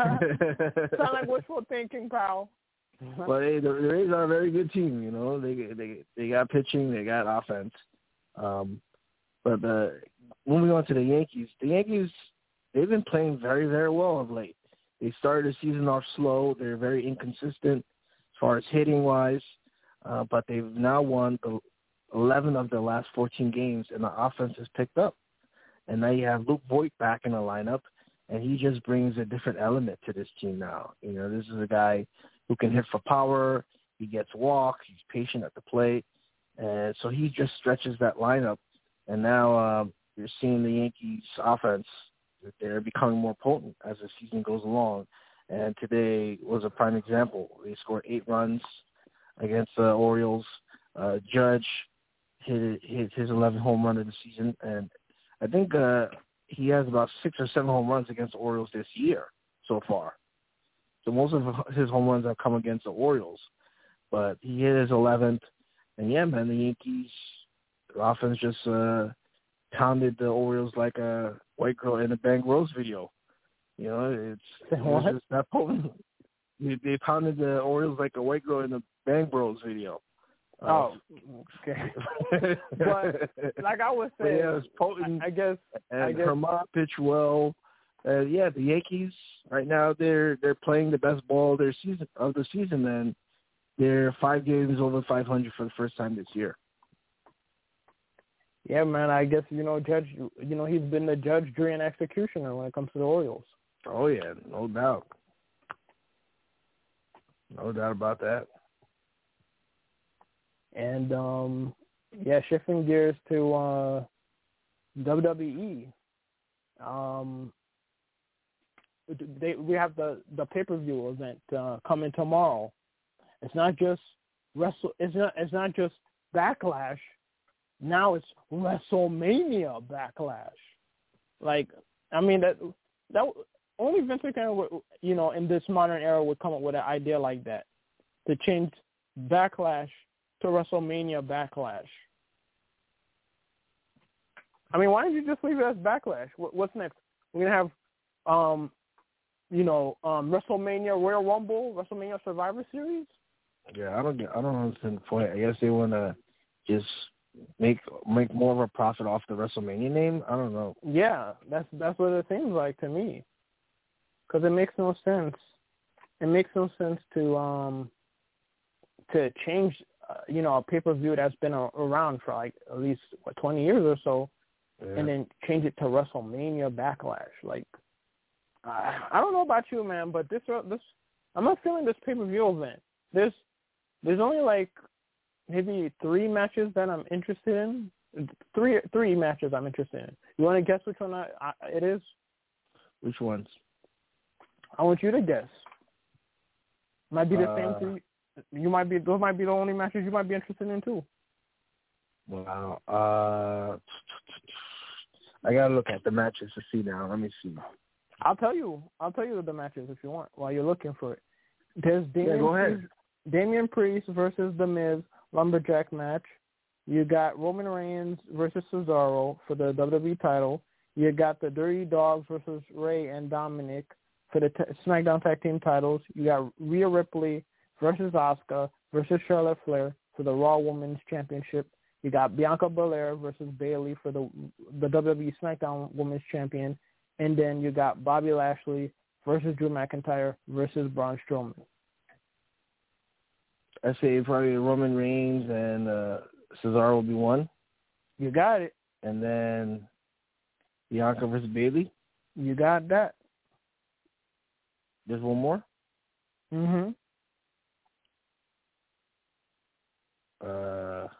sound like wishful thinking, pal. But hey, the, the Rays are a very good team. You know, they they they got pitching, they got offense. Um, but uh, moving on to the Yankees, the Yankees they've been playing very very well of late. They started the season off slow. They're very inconsistent as far as hitting wise, uh, but they've now won the eleven of the last fourteen games, and the offense has picked up. And now you have Luke Voit back in the lineup. And he just brings a different element to this team now. You know, this is a guy who can hit for power. He gets walks. He's patient at the plate. And so he just stretches that lineup. And now um, you're seeing the Yankees offense. They're becoming more potent as the season goes along. And today was a prime example. They scored eight runs against the Orioles. Uh, Judge hit, hit his eleventh home run of the season. And I think uh, – he has about six or seven home runs against the Orioles this year so far. So most of his home runs have come against the Orioles. But he hit his eleventh. And, yeah, man, the Yankees, the offense just uh, pounded the Orioles like a white girl in a Bang Rose video. You know, it's, it's just that potent. They pounded the Orioles like a white girl in a Bang Bros video. Oh, okay. But like I was saying, yeah, it's potent. I guess. And I guess. Herman pitched well. Uh, yeah, the Yankees right now they're they're playing the best ball of their season of the season, and they're five games over five hundred for the first time this year. Yeah, man. I guess you know, Judge. You know, he's been the judge, jury, and executioner when it comes to the Orioles. Oh yeah, no doubt, no doubt about that. And, um, yeah, shifting gears to uh, W W E. Um, they, we have the, the pay-per-view event uh, coming tomorrow. It's not just wrestle. It's not. It's not just Backlash. Now it's WrestleMania Backlash. Like, I mean that that only Vince McMahon, you know, in this modern era would come up with an idea like that to change Backlash to WrestleMania Backlash. I mean, why don't you just leave it as Backlash? What's next? We're gonna have, um, you know, um, WrestleMania Royal Rumble, WrestleMania Survivor Series. Yeah, I don't get. I don't understand the point. I guess they want to just make make more of a profit off the WrestleMania name. I don't know. Yeah, that's that's what it seems like to me. Because it makes no sense. It makes no sense to um to change. Uh, you know, a pay-per-view that's been a, around for like at least what twenty years or so, yeah. And then change it to WrestleMania Backlash. Like, I, I don't know about you, man, but this this I'm not feeling this pay-per-view event. There's there's only like maybe three matches that I'm interested in. Three three matches I'm interested in. You want to guess which one I, I, it is? Which ones? I want you to guess. Might be the uh, same three. You might be those might be the only matches you might be interested in too. Wow. Uh, I gotta look at the matches to see now. Let me see. I'll tell you. I'll tell you the matches if you want while you're looking for it. There's Damian yeah, go ahead. Priest, Damian Priest versus The Miz lumberjack match. You got Roman Reigns versus Cesaro for the W W E title. You got the Dirty Dogs versus Ray and Dominic for the t- SmackDown Tag Team titles. You got Rhea Ripley versus Asuka versus Charlotte Flair for the Raw Women's Championship. You got Bianca Belair versus Bayley for the the W W E SmackDown Women's Champion. And then you got Bobby Lashley versus Drew McIntyre versus Braun Strowman. I say probably Roman Reigns and uh, Cesaro will be one. You got it. And then Bianca versus Bayley. You got that. There's one more? Mm-hmm. Uh,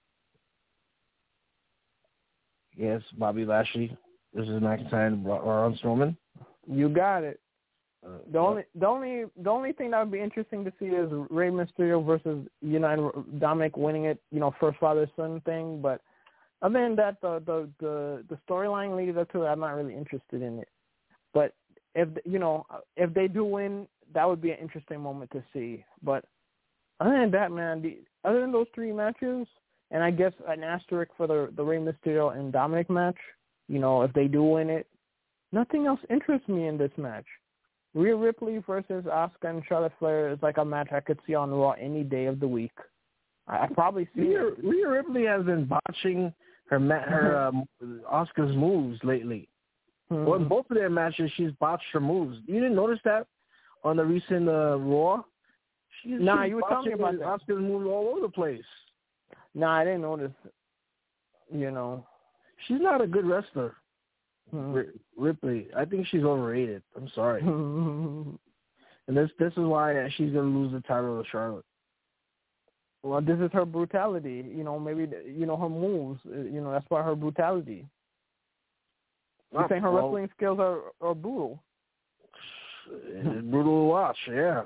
yes, Bobby Lashley versus McIntyre and Braun Strowman. You got it. Uh, the only, the only, the only thing that would be interesting to see is Rey Mysterio versus United Dominic winning it. You know, first father son thing. But other than that, the the the, the storyline leading up to it, I'm not really interested in it. But if you know, if they do win, that would be an interesting moment to see. But other than that, man, the, other than those three matches, and I guess an asterisk for the the Rey Mysterio and Dominic match, you know, if they do win it, nothing else interests me in this match. Rhea Ripley versus Asuka and Charlotte Flair is like a match I could see on Raw any day of the week. I I'd probably see Rhea, it. Rhea Ripley has been botching her ma- her um, Asuka's moves lately. Hmm. Well, in both of their matches, she's botched her moves. You didn't notice that on the recent uh, Raw? She's, Nah, she's you were telling me about that. Asuka's moves all over the place. Nah, I didn't notice. You know, she's not a good wrestler. Hmm. R- Ripley, I think she's overrated. I'm sorry. And this this is why she's gonna lose the title to Charlotte. Well, this is her brutality. You know, maybe you know her moves. You know, that's why her brutality. You saying her well, wrestling skills are, are brutal? It's brutal to watch. Yeah.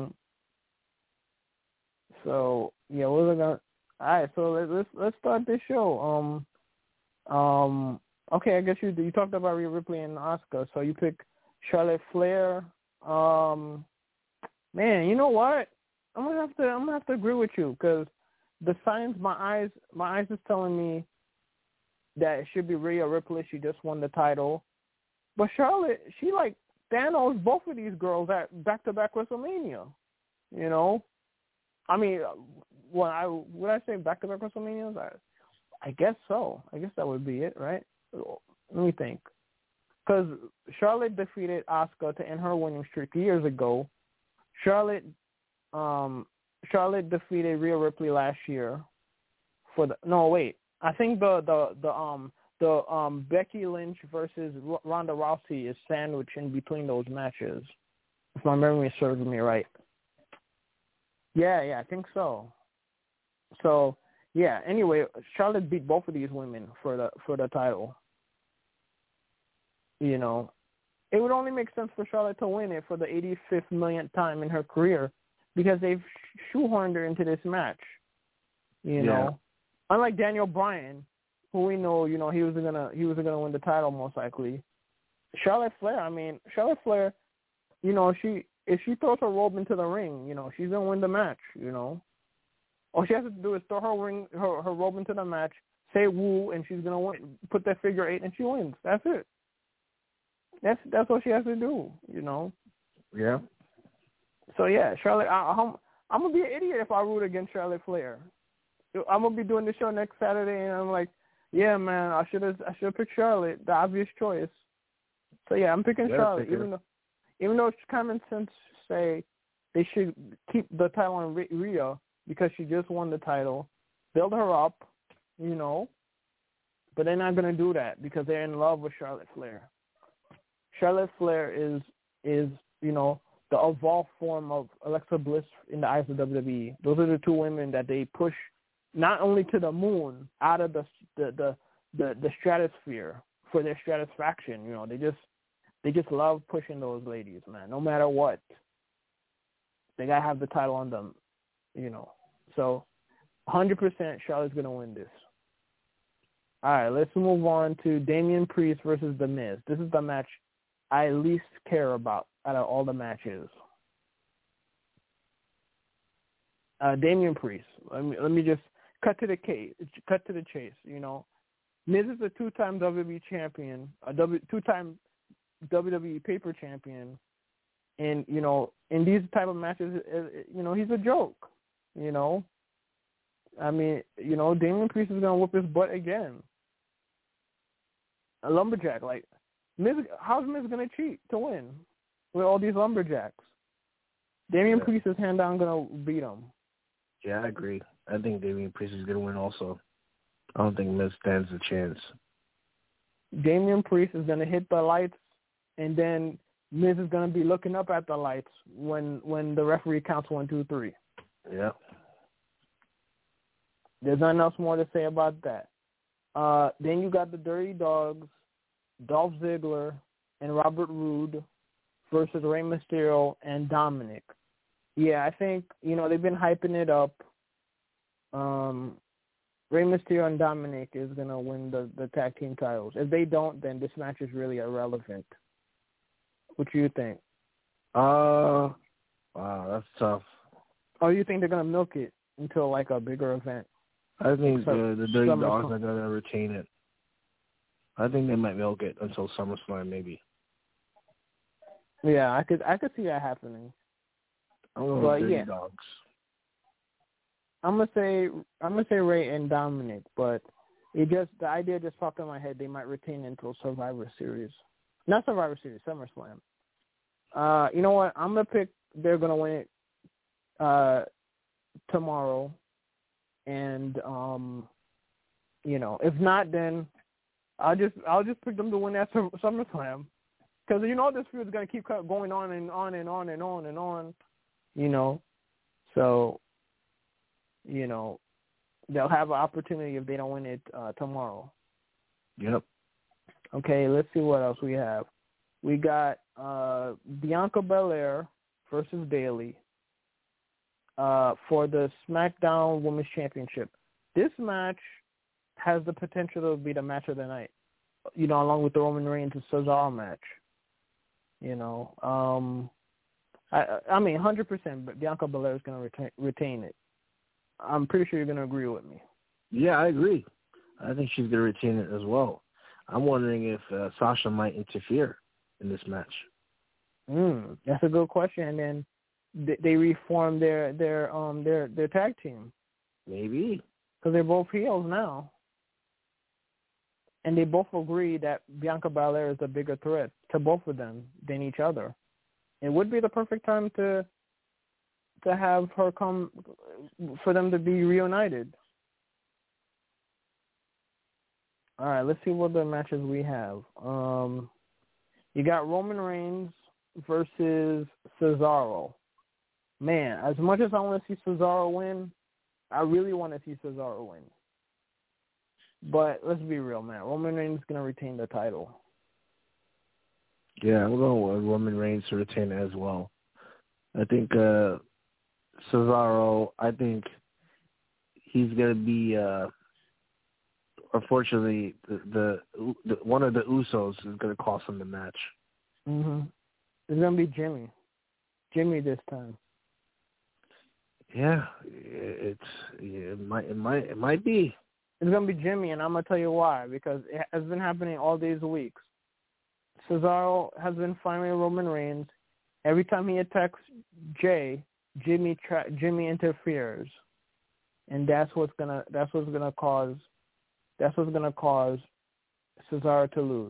So yeah, we're gonna. All right, so let, let's let's start this show. Um, um. Okay, I guess you you talked about Rhea Ripley and Asuka, so you pick Charlotte Flair. Um, man, you know what? I'm gonna have to I'm gonna have to agree with you because the signs my eyes my eyes is telling me that it should be Rhea Ripley. She just won the title, but Charlotte, she like Thanos both of these girls at back to back WrestleMania. You know, I mean, when I would I say back to back WrestleManias? I, I guess so. I guess that would be it, right? Let me think. Because Charlotte defeated Asuka to end her winning streak years ago. Charlotte, um, Charlotte defeated Rhea Ripley last year. For the no, wait. I think the the the um the um Becky Lynch versus R- Ronda Rousey is sandwiched in between those matches, if my memory serves me right. Yeah, yeah, I think so. So yeah. Anyway, Charlotte beat both of these women for the for the title. You know, it would only make sense for Charlotte to win it for the eighty-fifth millionth time in her career because they've shoehorned her into this match. You yeah. know, unlike Daniel Bryan, who we know, you know, he was gonna he was gonna win the title most likely. Charlotte Flair, I mean, Charlotte Flair, you know, she if she throws her robe into the ring, you know, she's gonna win the match. You know, all she has to do is throw her ring her, her robe into the match, say woo, and she's gonna win. Put that figure eight, and she wins. That's it. That's that's what she has to do, you know. Yeah. So yeah, Charlotte. I, I'm I'm gonna be an idiot if I root against Charlotte Flair. I'm gonna be doing the show next Saturday, and I'm like, yeah, man, I should have I should have picked Charlotte, the obvious choice. So yeah, I'm picking yeah, Charlotte, pick even though even though common sense say they should keep the title on Rhea because she just won the title, build her up, you know. But they're not gonna do that because they're in love with Charlotte Flair. Charlotte Flair is, is you know, the evolved form of Alexa Bliss in the eyes of W W E. Those are the two women that they push not only to the moon, out of the the the, the, the stratosphere for their satisfaction. You know, they just they just love pushing those ladies, man. No matter what, they gotta have the title on them. You know, so one hundred percent Charlotte's gonna win this. All right, let's move on to Damian Priest versus The Miz. This is the match I least care about out of all the matches. Uh, Damian Priest. Let me let me just cut to the case. Cut to the chase. You know, Miz is a two-time W W E champion, a w, two-time W W E paper champion, and you know, in these type of matches, you know, he's a joke. You know, I mean, you know, Damian Priest is gonna whoop his butt again. A lumberjack, like Miz. How's Miz gonna cheat to win with all these lumberjacks? Damian yeah. Priest is hand down gonna beat him. Yeah, I agree. I think Damian Priest is gonna win also. I don't think Miz stands a chance. Damian Priest is gonna hit the lights, and then Miz is gonna be looking up at the lights when when the referee counts one, two, three. Yeah. There's nothing else more to say about that. Uh, then you got the Dirty Dogs, Dolph Ziggler, and Robert Roode versus Rey Mysterio and Dominic. Yeah, I think, you know, they've been hyping it up. Um, Rey Mysterio and Dominic is going to win the, the tag team titles. If they don't, then this match is really irrelevant. What do you think? Uh, wow, that's tough. Or you think they're going to milk it until, like, a bigger event? I think So, the, the Dirty Summer Dogs Slam. are going to retain it. I think they might milk it until SummerSlam, maybe. Yeah, I could I could see that happening. I'm going But, with Dirty yeah. Dogs. I'm gonna say I'm gonna say Ray and Dominic, but it just the idea just popped in my head. They might retain until Survivor Series, not Survivor Series, SummerSlam. Uh, you know what? I'm gonna pick. They're gonna win it uh, tomorrow, and um, you know, if not, then I'll just I'll just pick them to win that SummerSlam, because you know this feud is gonna keep going on and on and on and on and on, you know, so. You know, they'll have an opportunity if they don't win it uh, tomorrow. Yep. Okay, let's see what else we have. We got uh, Bianca Belair versus Bayley uh, for the SmackDown Women's Championship. This match has the potential to be the match of the night, you know, along with the Roman Reigns and Cesaro match. You know, um, I, I mean, one hundred percent, but Bianca Belair is going to retain, retain it. I'm pretty sure you're going to agree with me. Yeah, I agree. I think she's going to retain it as well. I'm wondering if uh, Sasha might interfere in this match. Mm, that's a good question. And then they, they reform their their um their their tag team. Maybe. Because they're both heels now. And they both agree that Bianca Belair is a bigger threat to both of them than each other. It would be the perfect time to to have her come, for them to be reunited. All right, let's see what the matches we have. Um, you got Roman Reigns versus Cesaro. Man, as much as I want to see Cesaro win, I really want to see Cesaro win. But let's be real, man. Roman Reigns is going to retain the title. Yeah, I'm going with Roman Reigns to retain it as well. I think uh, Cesaro, I think he's going to be, uh, unfortunately, the, the, the one of the Usos is going to cost him the match. Mm-hmm. It's going to be Jimmy. Jimmy this time. Yeah, it's it might it might it might be. It's going to be Jimmy, and I'm going to tell you why, because it has been happening all these weeks. Cesaro has been fighting Roman Reigns. Every time he attacks Jay, Jimmy tra- Jimmy interferes, and that's what's gonna that's what's gonna cause that's what's gonna cause Cesaro to lose.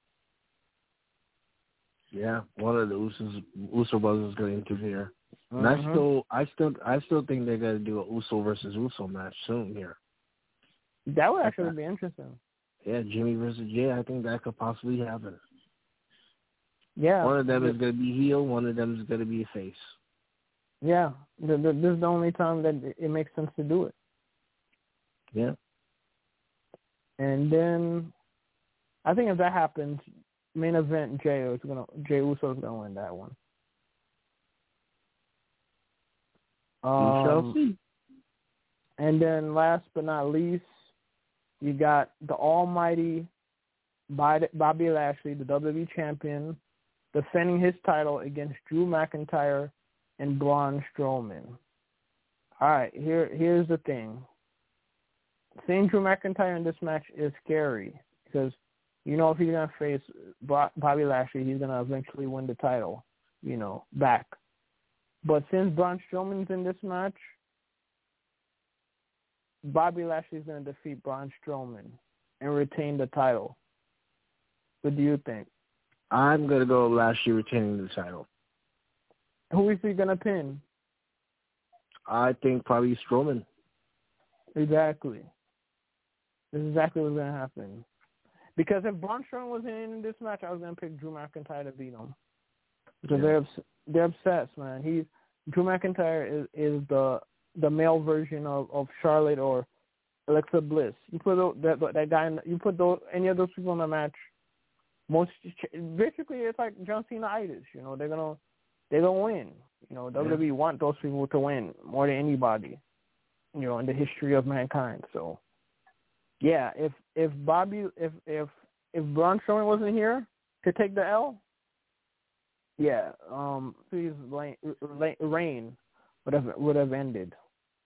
Yeah, one of the Usos, Uso brothers is going to interfere. Mm-hmm. And I still, I still, I still think they're going to do a Uso versus Uso match soon here. That would actually be interesting. Yeah, Jimmy versus Jay. I think that could possibly happen. Yeah, one of them is going to be heel. One of them is going to be a face. Yeah, the, the, this is the only time that it makes sense to do it. Yeah. And then, I think if that happens, main event Jay is gonna Jay Uso is gonna win that one. Um, we shall see. And then, last but not least, you got the almighty Bobby Lashley, the W W E champion, defending his title against Drew McIntyre and Braun Strowman. All right, here here's the thing. seeing Drew McIntyre in this match is scary because you know if he's gonna face Bobby Lashley, he's gonna eventually win the title, you know, back. But since Braun Strowman's in this match, Bobby Lashley's gonna defeat Braun Strowman and retain the title. What do you think? I'm gonna go Lashley retaining the title. Who is he gonna pin? I think probably Strowman. Exactly. This is exactly what's gonna happen. Because if Braun Strowman wasn't in this match, I was gonna pick Drew McIntyre to beat him. Because Yeah. they're obs- they're obsessed, man. He's Drew McIntyre is, is the the male version of, of Charlotte or Alexa Bliss. You put those, that that guy, in, you put those any of those people in the match. Most basically, it's like John Cena-itis. You know, they're gonna they're gonna win. You know, W W E want those people to win more than anybody. You know, in the history of mankind. So, yeah, if if Bobby if if if Braun Strowman wasn't here to take the L, yeah, um, his reign would have would have ended.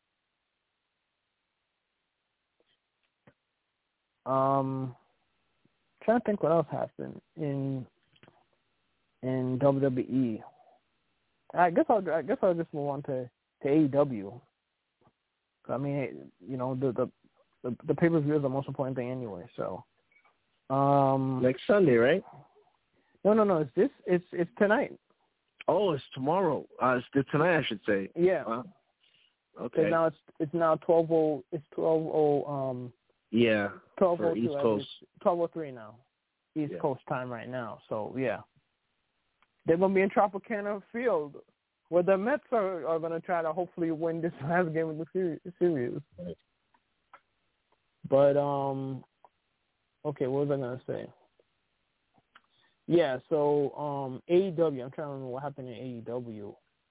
Um, trying to think what else happened in in W W E. I guess I'll I guess I'll just move on to, to A E W. I mean, you know, the the the, the pay per view is the most important thing anyway. So, um, next Sunday, right? No, no, no. It's this. It's it's tonight. Oh, it's tomorrow. Uh, it's tonight, I should say. Yeah. Wow. Okay. Now it's it's now twelve oh. It's twelve oh. Um. Yeah. Twelve oh for East two. Coast. Twelve oh three now. East yeah. Coast time right now. So yeah, they're gonna be in Tropicana Field, where the Mets are, are gonna try to hopefully win this last game of the series. series. Right. But um. Okay, what was I gonna say? Yeah, so um, A E W, I'm trying to remember what happened in A E W.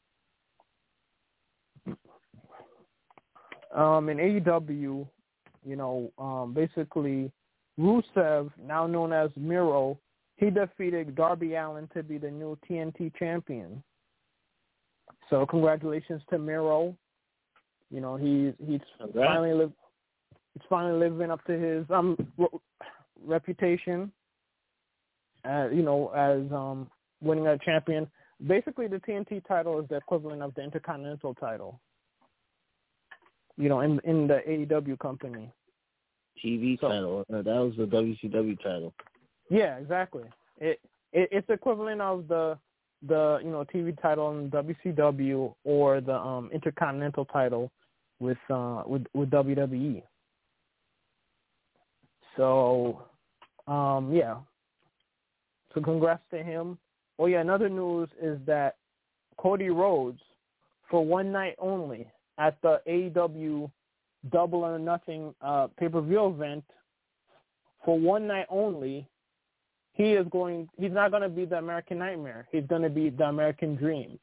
Um, in A E W, you know, um, basically, Rusev, now known as Miro, he defeated Darby Allin to be the new T N T champion. So congratulations to Miro. You know, he's he's Congrats. finally lived, he's finally living up to his um re- reputation. Uh, you know, as um, winning a champion. Basically, the T N T title is the equivalent of the Intercontinental title. You know, in in the A E W company. T V so, title. Uh, that was the W C W title. Yeah, exactly. It, it it's the equivalent of the the you know T V title in W C W or the um, Intercontinental title with uh with with W W E. So, um, yeah. So congrats to him. Oh, yeah, another news is that Cody Rhodes, for one night only, at the A E W Double or Nothing uh, pay-per-view event, for one night only, he is going, he's not going to be the American Nightmare. He's going to be the American Dream.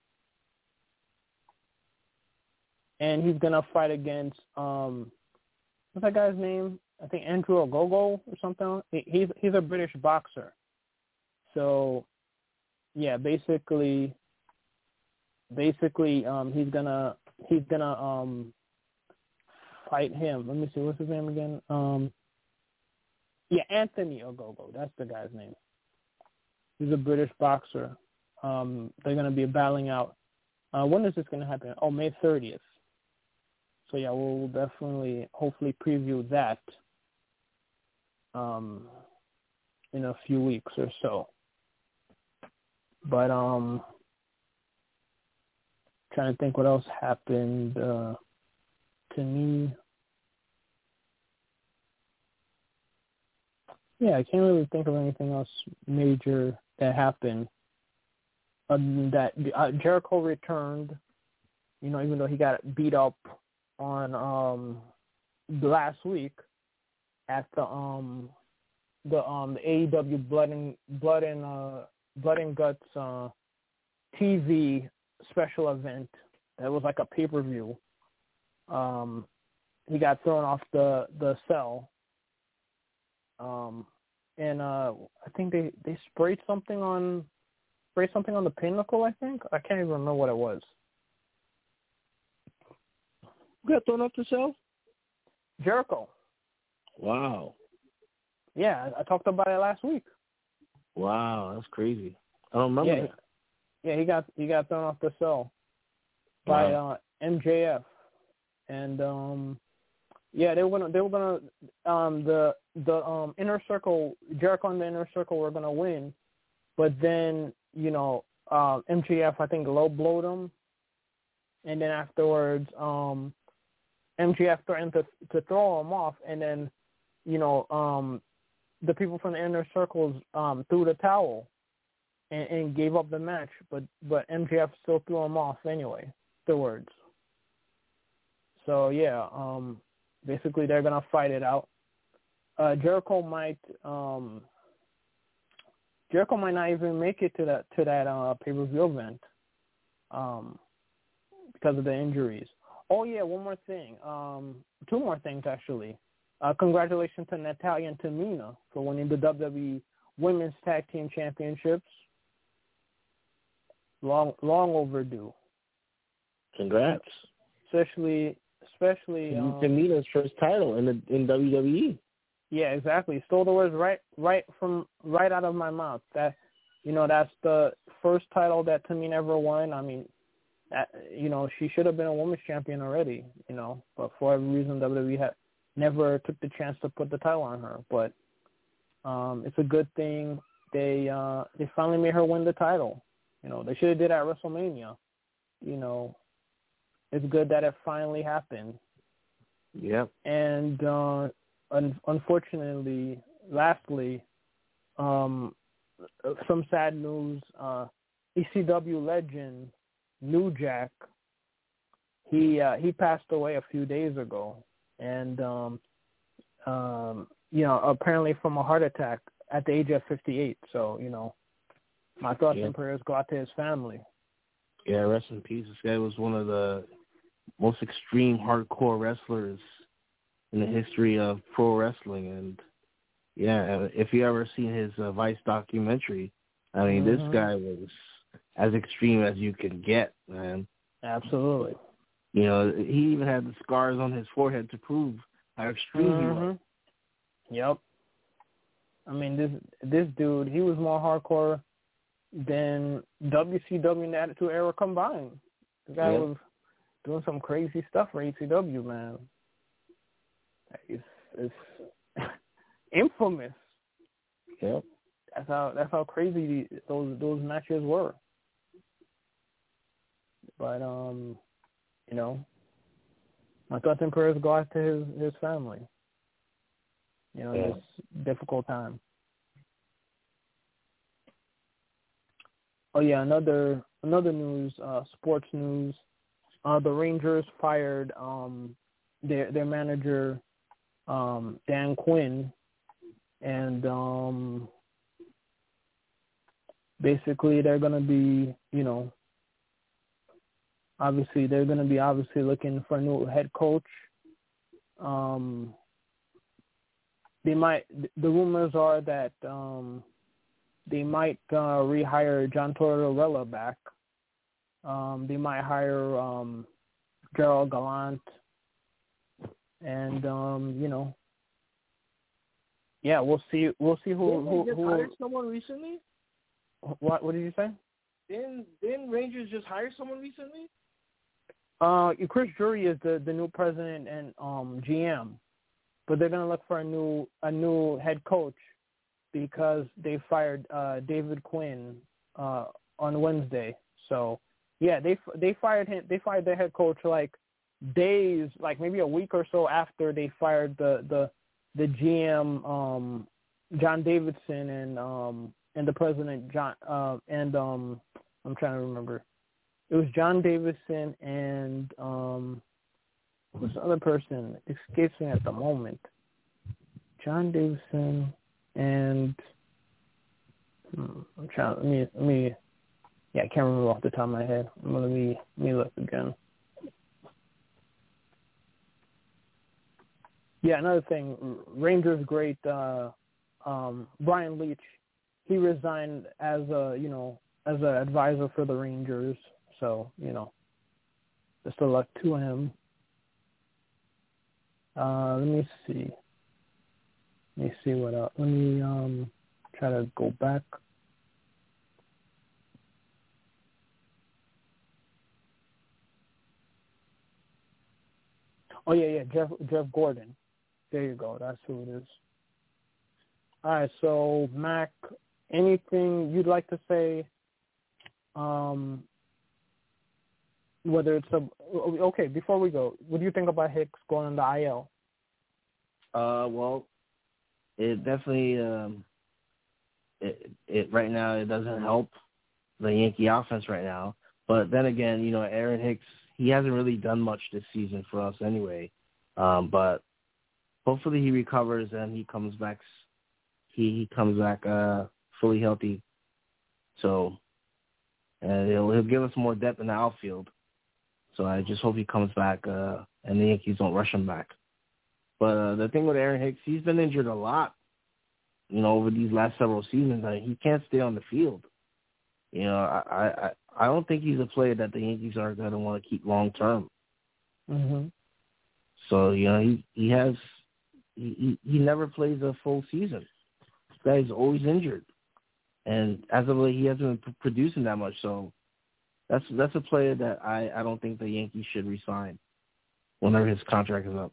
And he's going to fight against, um, what's that guy's name? I think Andrew Ogogo or something. He's, he's a British boxer. So, yeah, basically, basically, um, he's gonna he's gonna um fight him. Let me see, what's his name again? Um, yeah, Anthony Ogogo. That's the guy's name. He's a British boxer. Um, they're gonna be battling out. Uh, when is this gonna happen? Oh, May thirtieth. So yeah, we'll definitely, hopefully, preview that um in a few weeks or so. But um, trying to think what else happened uh, to me. Yeah, I can't really think of anything else major that happened. Other than that, uh, Jericho returned. You know, even though he got beat up on um last week at the um the um the A E W Blood and Blood and uh. Blood and Guts uh, T V special event that was like a pay-per-view. Um, he got thrown off the, the cell. Um, and uh, I think they, they sprayed something on sprayed something on the pinnacle, I think. I can't even remember what it was. You got thrown off the cell? Jericho. Wow. Yeah, I, I talked about it last week. Wow, that's crazy. I don't remember yeah, that. He, yeah, he got he got thrown off the cell by Wow. uh, M J F, and um, yeah, they were gonna they were gonna um the the um inner circle Jericho and the inner circle were gonna win, but then you know uh, M J F I think low blowed him, and then afterwards um M J F threatened to to throw him off, and then you know um the people from the inner circles um threw the towel and, and gave up the match, but but M J F still threw him off anyway afterwards. So yeah, um basically they're gonna fight it out. Uh, Jericho might um Jericho might not even make it to that to that uh, pay per view event, um, because of the injuries. Oh yeah, one more thing. Um, two more things actually. Uh, congratulations to Natalya and Tamina for winning the W W E Women's Tag Team Championships. Long long overdue. Congrats. Especially especially um, Tamina's first title in the in W W E. Yeah, exactly. Stole the words right, right from right out of my mouth. That, you know, that's the first title that Tamina ever won. I mean, that, you know, she should have been a women's champion already. You know, but for whatever reason, W W E had never took the chance to put the title on her. But um, it's a good thing they uh, they finally made her win the title. You know, they should have did it at WrestleMania. You know, it's good that it finally happened. Yep. And uh, un- unfortunately, lastly, um, some sad news. Uh, E C W legend New Jack, he uh, he passed away a few days ago, and um, um, you know, apparently from a heart attack at the age of fifty-eight. So, you know, my thoughts yep. and prayers go out to his family. Yeah, rest in peace. This guy was one of the most extreme hardcore wrestlers in the history of pro wrestling, and yeah, if you ever seen his uh, Vice documentary, I mean, Mm-hmm. this guy was as extreme as you can get, man. Absolutely. You know, he even had the scars on his forehead to prove how extreme mm-hmm. he was. Yep. I mean, this this dude, he was more hardcore than W C W and the Attitude Era combined. The guy yep. was doing some crazy stuff for E C W, man. It's, it's infamous. Yep. That's how that's how crazy those those matches were. But um, you know, my thoughts and prayers go out to his his family. You know, yeah. this difficult time. Oh yeah, another another news, uh, sports news. Uh, the Rangers fired um their their manager um Dan Quinn, and um basically they're gonna be, you know, obviously they're gonna be obviously looking for a new head coach. Um, they might. The rumors are that um, they might uh, rehire John Tortorella back. Um, they might hire um, Gerald Gallant, and um, you know, yeah, we'll see. We'll see who Didn't who, they just who hire someone recently? What what did you say? Didn't didn't Rangers just hire someone recently? Uh, Chris Drury is the, the new president and um, G M, but they're gonna look for a new a new head coach because they fired uh, David Quinn uh, on Wednesday. So yeah, they they fired him. They fired their head coach like days, like maybe a week or so after they fired the the the G M um, John Davidson and um, and the president John uh, and um, I'm trying to remember. It was John Davidson and um, who's the other person? It escapes me at the moment. John Davidson and hmm, I'm trying. Let me let me. Yeah, I can't remember off the top of my head. I'm gonna be let me look again. Yeah, another thing. Rangers great uh, um, Brian Leach. He resigned as a you know as an advisor for the Rangers. So, you know, best of luck to him. Uh, let me see. Let me see what else. Let me um try to go back. Oh yeah, yeah, Jeff Jeff Gordon. There you go. That's who it is. All right, so Mac, anything you'd like to say? Um, whether it's a okay. Before we go, what do you think about Hicks going on the I L? Uh, well, it definitely um, it it right now it doesn't help the Yankee offense right now. But then again, you know, Aaron Hicks, he hasn't really done much this season for us anyway. Um, but hopefully he recovers and he comes back. He he comes back uh, fully healthy. So, and he'll he'll give us more depth in the outfield. So I just hope he comes back uh, and the Yankees don't rush him back. But uh, the thing with Aaron Hicks, he's been injured a lot, you know, over these last several seasons. I mean, he can't stay on the field. You know, I, I, I don't think he's a player that the Yankees are going to want to keep long term. Mm-hmm. So, you know, he, he has he, he never plays a full season. This guy's always injured. And as of late, he hasn't been producing that much. So that's that's a player that I, I don't think the Yankees should re-sign whenever his contract is up.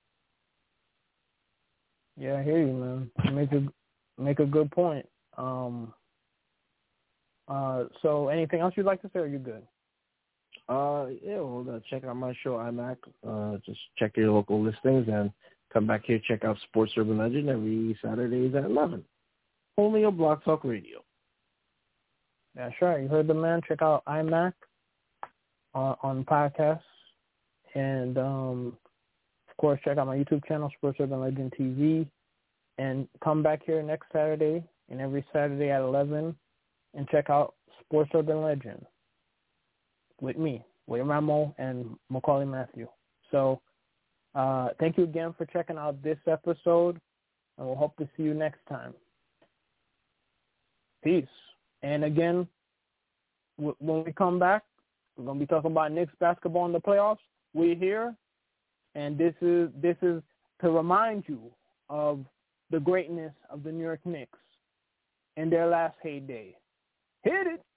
Yeah, I hear you, man. You make a make a good point. Um, uh, so anything else you'd like to say, or are you good? Uh, yeah, well, uh, check out my show, iMac. Uh, just check your local listings and come back here, check out Sports Urban Legend every Saturdays at eleven. Only on Block Talk Radio. That's right. You heard the man. Check out iMac on, on podcasts. And, um, of course, check out my YouTube channel, Sports Urban Legend T V. And come back here next Saturday and every Saturday at eleven and check out Sports Urban Legend with me, William Ramo, and Macaulay Matthew. So uh, thank you again for checking out this episode, and we'll hope to see you next time. Peace. And again, w- when we come back, we're going to be talking about Knicks basketball in the playoffs. We're here, and this is this is to remind you of the greatness of the New York Knicks in their last heyday. Hit it!